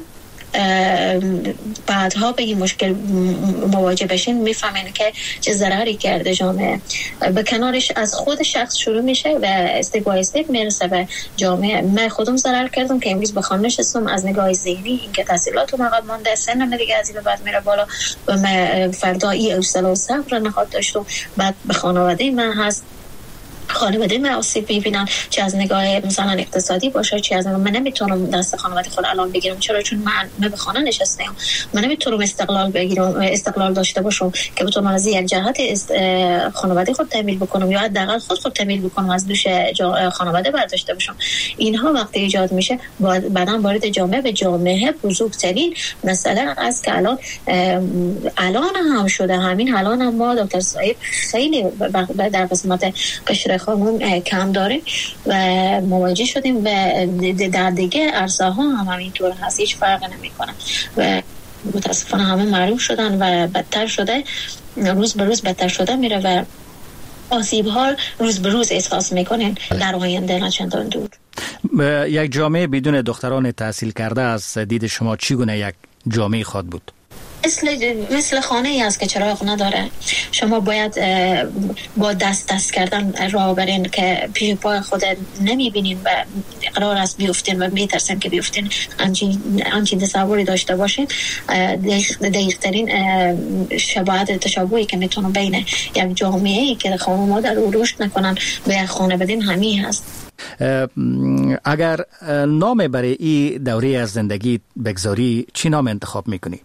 بعدها به این مشکل مواجه بشین میفهمین که چه ضرری کرده جامعه. به کنارش از خود شخص شروع میشه و استپ بای استپ میرسه به جامعه. من خودم ضرر کردم که امروز به خانه نشستم از نگاه ذهنی اینکه تحصیلاتم عقب مونده، سنم دیگه از این بعد میره بالا و من فردا این حوصله و صبر نخواد داشتم. بعد به خانواده من هست خانواده من آسیب می‌بینن، چه از نگاه مثلا اقتصادی باشه چه از من نمیتونم دست خانواده خود الان بگیرم. چرا؟ چون من من به خانه نشستم، من نمیتونم استقلال بگیرم استقلال داشته باشم که بتونم از یک جهت خانواده خود تامین بکنم یا حداقل خود خود تامین بکنم از دوش خانواده برداشته باشم. اینها وقتی ایجاد میشه بعداً وارد جامعه به جامعه بزرگترین مسئله است که الان الان هم شده. همین الان هم ما دکتر صاحب خیلی در قسمت قشر خانم کم داریم و مواجه شدیم و در دیگه عرصه ها هم همینطور هست، هیچ فرق نمیکنه و متاسفانه همه معروف شدن و بدتر شده، روز به روز بدتر شده میره و آسیب ها روز به روز احساس میکنن در آینده نه چندان دور. یک جامعه بدون دختران تحصیل کرده از دید شما چگونه یک جامعه خواهد بود؟ مثل مثل خانه ای است که چراغ نداره. شما باید با دست دست کردن راه برین که پیش پای خود نمیبینین و قرار است بیفتین و میترسین که بیفتین. همچین همچین تصوری داشته باشین. دقیق ترین شباهت تشابهی که میتونه بین یک جامعه ای که خانم ها در او رشد نکنن و یک خانه بدین همین هست. اگر نام برای این دوره از زندگی بگذاری چی نام انتخاب میکنی؟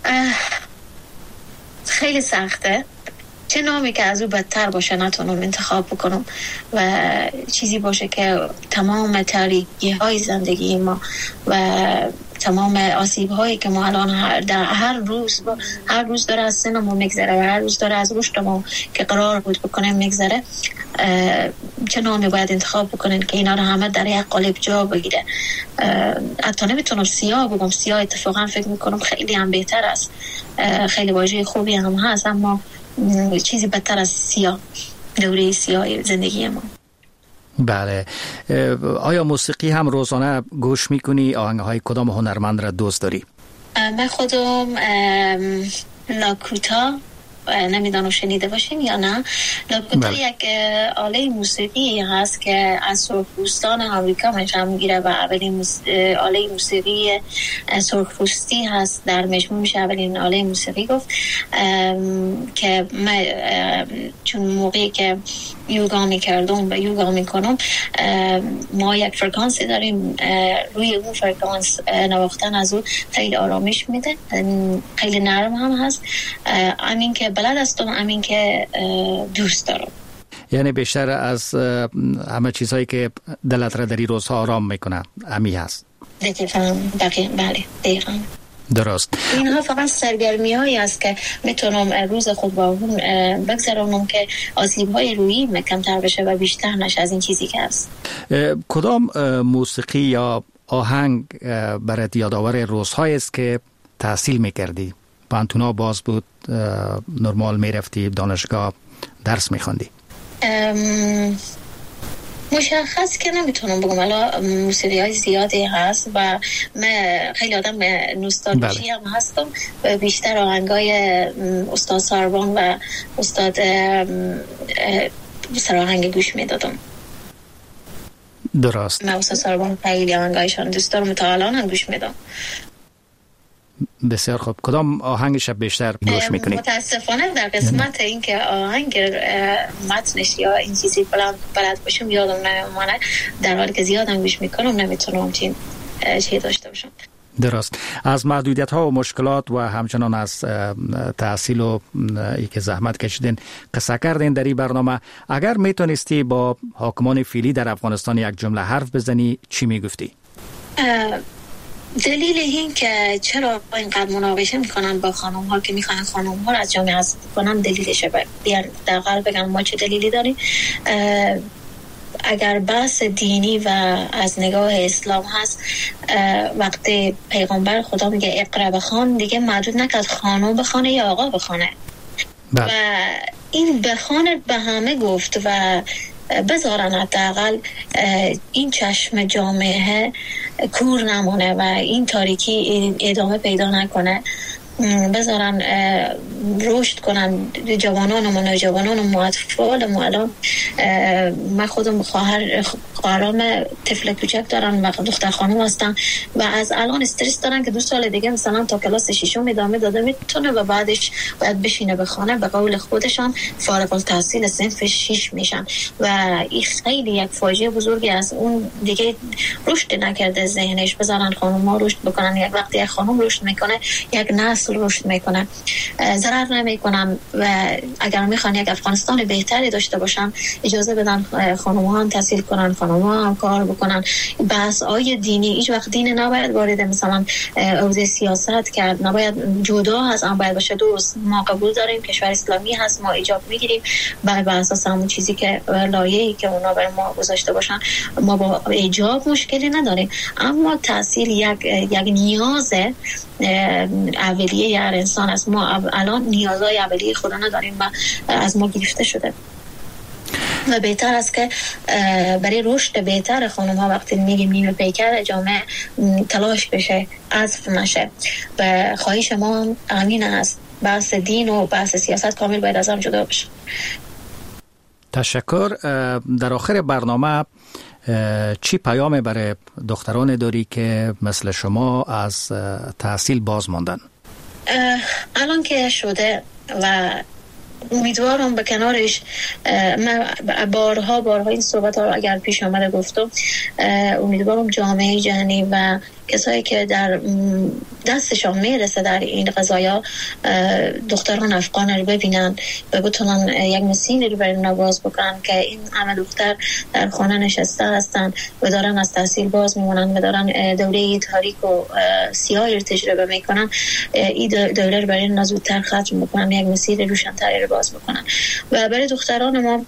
خیلی سخته. چه نامی که از او بدتر باشه نتونم انتخاب بکنم و چیزی باشه که تمام تاریکی های زندگی ما و تمام آسیب هایی که ما الان هر, در هر روز با هر روز داره از سنمون میگذره و هر روز داره از رشدمون که قرار بود بکنیم میگذره. چه نامی باید انتخاب بکنین که اینا رو همه در یک قالب جا بگیره. حتی نمیتونم سیاه بگم، سیاه اتفاقا فکر میکنم خیلی هم بهتر است، خیلی واژه خوبی هم هست، اما چیزی بدتر از سیاه، دوره سیاه زندگی ما. بله. آیا موسیقی هم روزانه گوش میکنی؟ آهنگ‌های کدام هنرمند را دوست داری؟ من خودم لاکوتا، نمیدانم شنیده باشین یا نه. لاکوتا بله. یک آله موسیقی هست که از سرخپوستان آمریکا منشأ میگیره و اولین موس... آله موسیقی سرخپوستی هست، در مجموع میشه اولین آله موسیقی گفت. که من چون موقعی که یوگا میکردم و یوگا میکنم ما یک فرکانسی داریم، روی اون فرکانس نواختن از اون خیلی آرامش میده، خیلی نرم هم هست. همین که بلد هستم، همین که دوست دارم. یعنی بیشتر از همه چیزهایی که دلت را در این روزها آرام میکنه امی هست. دقیقاً بله دقیقاً درست. اینها فقط سرگرمی هایی است که میتونم روز خود با اون بگذرانم که آسیب های روحی کمتر بشه و بیشتر نشه از این چیزی که هست. کدام موسیقی یا آهنگ برات یادآور روزهایی است که تحصیل میکردی؟ پانتونا باز بود، نرمال میرفتی دانشگاه درس میخوندی؟ ام... مشخص که نمیتونم بگم، الان موسیقی های زیادی هست و من خیلی آدم نوستالژی هم هستم و بیشتر آهنگای استاد ساربان و استاد سراهنگ گوش میدادم. درست. من استاد ساربان خیلی آهنگایشان دوست دارم، تا الان هم گوش میدم. بسیار خوب. کدام آهنگش بیشتر گوش میکنی؟ متاسفانه در قسمت این که آهنگ متنش یا این چیزی بلند بلد باشم یادم نمیمونه، در حالی که زیادم گوش میکنم نمیتونم چین چی داشته باشم. درست. از محدودیت ها و مشکلات و همچنان از تحصیل و ای که زحمت کشیدین قصه کردین در این برنامه. اگر میتونستی با حاکمان فعلی در افغانستان یک جمله حرف بزنی چی میگفتی؟ دلیل این که چرا اینقدر مناقشه میکنن با خانم ها که میخوان خانم ها رو از جامعه حذف کنن، دلیلشه. بیان در قلب بگن ما چه دلیلی داریم. اگر بحث دینی و از نگاه اسلام هست، وقتی پیغمبر خدا میگه اقرا بخوان، دیگه محدود نکرد خانم بخونه یا آقا بخونه و این بخونه به همه گفت و بذارن حداقل این چشم جامعه کور نمونه و این تاریکی ادامه پیدا نکنه، بذارن رشد کنن جوانان و نوجوانان و اطفال. الان من خودم خواهر خواهرام طفل کوچک دارن و دختر خانم هستن و از الان استرس دارن که دو سال دیگه مثلا تا کلاس ششم ادامه داده میتونه و بعدش باید بشینه بخونه. به قول خودشان فارغ التحصیل صنف شش میشن و این خیلی یک فاجعه بزرگی است. اون دیگه رشد نکرده ذهنش. بذارن خانم ها رشد بکنن. یک وقتی یک خانم رشد میکنه یک نسل رشد میکنه، ضرر نمیکنن و اگر میخوان یک افغانستان بهتری داشته باشن اجازه بدن خانم ها هم تحصیل کنن، خانم ها هم کار بکنن. بحث های دینی هیچ وقت دین نباید وارد مثلا حوزه سیاست کرد، نباید جدا از آن باید باشه. درست ما قبول داریم کشور اسلامی هست، ما ایجاب میگیریم بر اساس همون چیزی که لایه‌ای که اونا برای ما گذاشته باشن، ما با ایجاب مشکلی نداریم، اما تحصیل یک یک نیازه اولیه هر انسان است. ما الان نیازهای اولیه خدا نداریم و از ما گرفته شده و بهتر است که برای رشد بهتر خانم ها وقتی میگیم نیمه پیکر جامعه تلاش بشه، حذف نشه و خواهش ما هم همین است. بحث دین و بحث سیاست کامل باید از هم جدا بشه. تشکر. در آخر برنامه چی پیام برای دختران داری که مثل شما از تحصیل باز ماندن؟ الان که شده و امیدوارم به کنارش، من بارها بارها این صحبت ها اگر پیش آمده گفتم، امیدوارم جامعه جهانی و کسایی که در دستشان میرسه در این قضایا دختران افغان رو ببینن و بتونن یک مسیری رو برای نواز بکنن که این همه دختر در خانه نشسته هستن و دارن از تحصیل باز میمونن و دارن دوره تاریک و سیاهی رو تجربه میکنن. این دوره رو برای زودتر ختم بکنن، یک مسیر روشن‌تری رو باز بکنن و برای دختران ما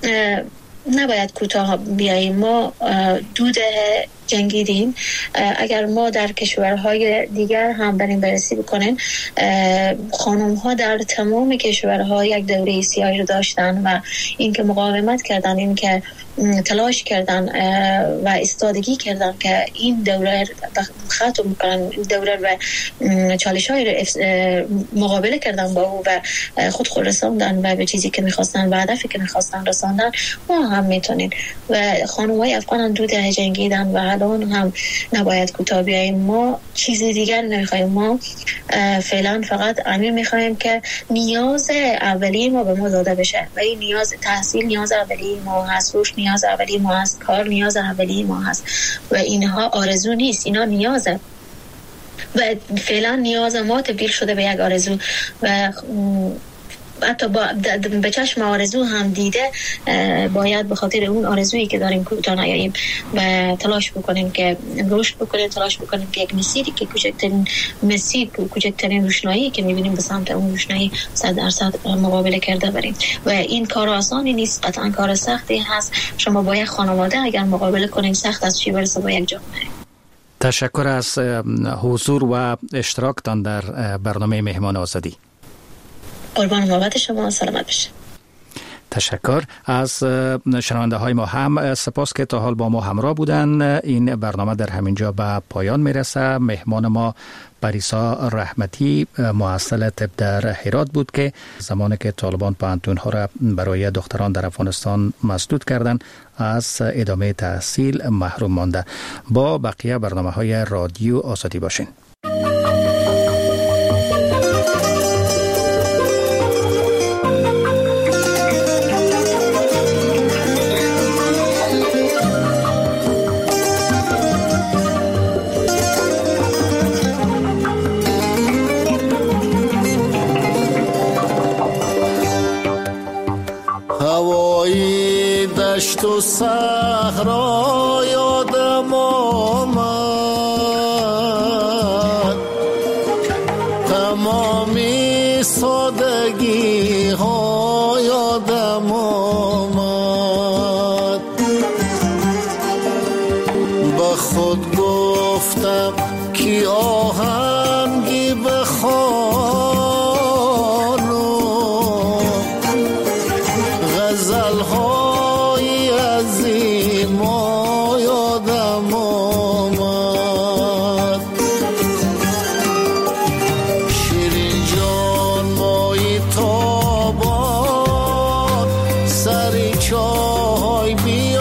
نباید کوتاه بیاییم. ما دو دهه جنگیدیم. اگر ما در کشورهای دیگر هم بریم بررسی بکنیم، خانم ها در تمام کشورها یک دوره سیاهی رو داشتن و این که مقاومت کردن، این که تلاش کردن و استادگی کردن که این دوره ختم کنن، دوره و چالش های مقابله کردن با او و خود خود رساندن و به چیزی که میخواستن و هدفی که میخواستن رساندن، ما هم میتونیم. و خانم های افغان هم دو دهه جنگیدن و الان هم نباید کوتاه بیاییم. ما چیزی دیگر نمیخوایم. ما فعلا فقط همین میخوایم که نیاز اولیه ما به ما داده بشه و این نیاز تحصیل نیاز اولیه ما هست، روش نیاز اولیه ما هست، کار نیاز اولیه ما هست و اینها آرزو نیست، اینا نیازه و فعلا نیاز ما تبدیل شده به یک آرزو و حتی با به چشم آرزو هم دیده باید به خاطر اون آرزویی که داریم کوتاه نیاییم و تلاش بکنیم که رشد بکنیم، تلاش بکنیم که یک مسیری که کوچکترین مسیر، کوچکترین روشنایی که میبینیم به سمت اون روشنایی صد درصد مقابله کرده بریم و این کار آسانی نیست، قطعا کار سختی هست. شما با یک خانواده اگر مقابله کنیم سخت است، چی برسه با یک جامعه. تشکر از حضور و اشتراکتان در برنامه مهمان آزادی. قربان محبت شما، سلامت بشه. تشکر از شنونده های ما هم سپاس که تا حال با ما همراه بودن. این برنامه در همینجا به پایان میرسه. مهمان ما پریسا رحمتی محصل طب در هرات بود که زمانی که طالبان پانتون ها را برای دختران در افغانستان مسدود کردند از ادامه تحصیل محروم مانده. با بقیه برنامه های رادیو آزادی باشین. هوایی دشت و صحرا یادم آمد، تمامی سادگی ها یادم آمد. به خود گفتم که آهنگی بخوان، غزل‌های عظیما یادم آمد. شیرین جان مایی تابان، سری چای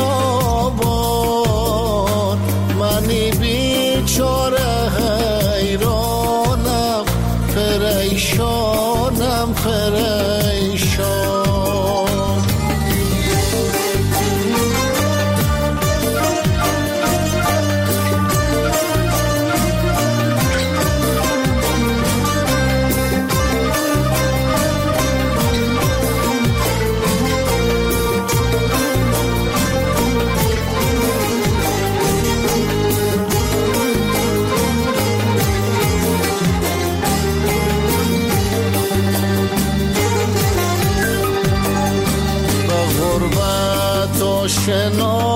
بیابان، منی بیچاره حیرانم، پریشانم پریشان. آشنا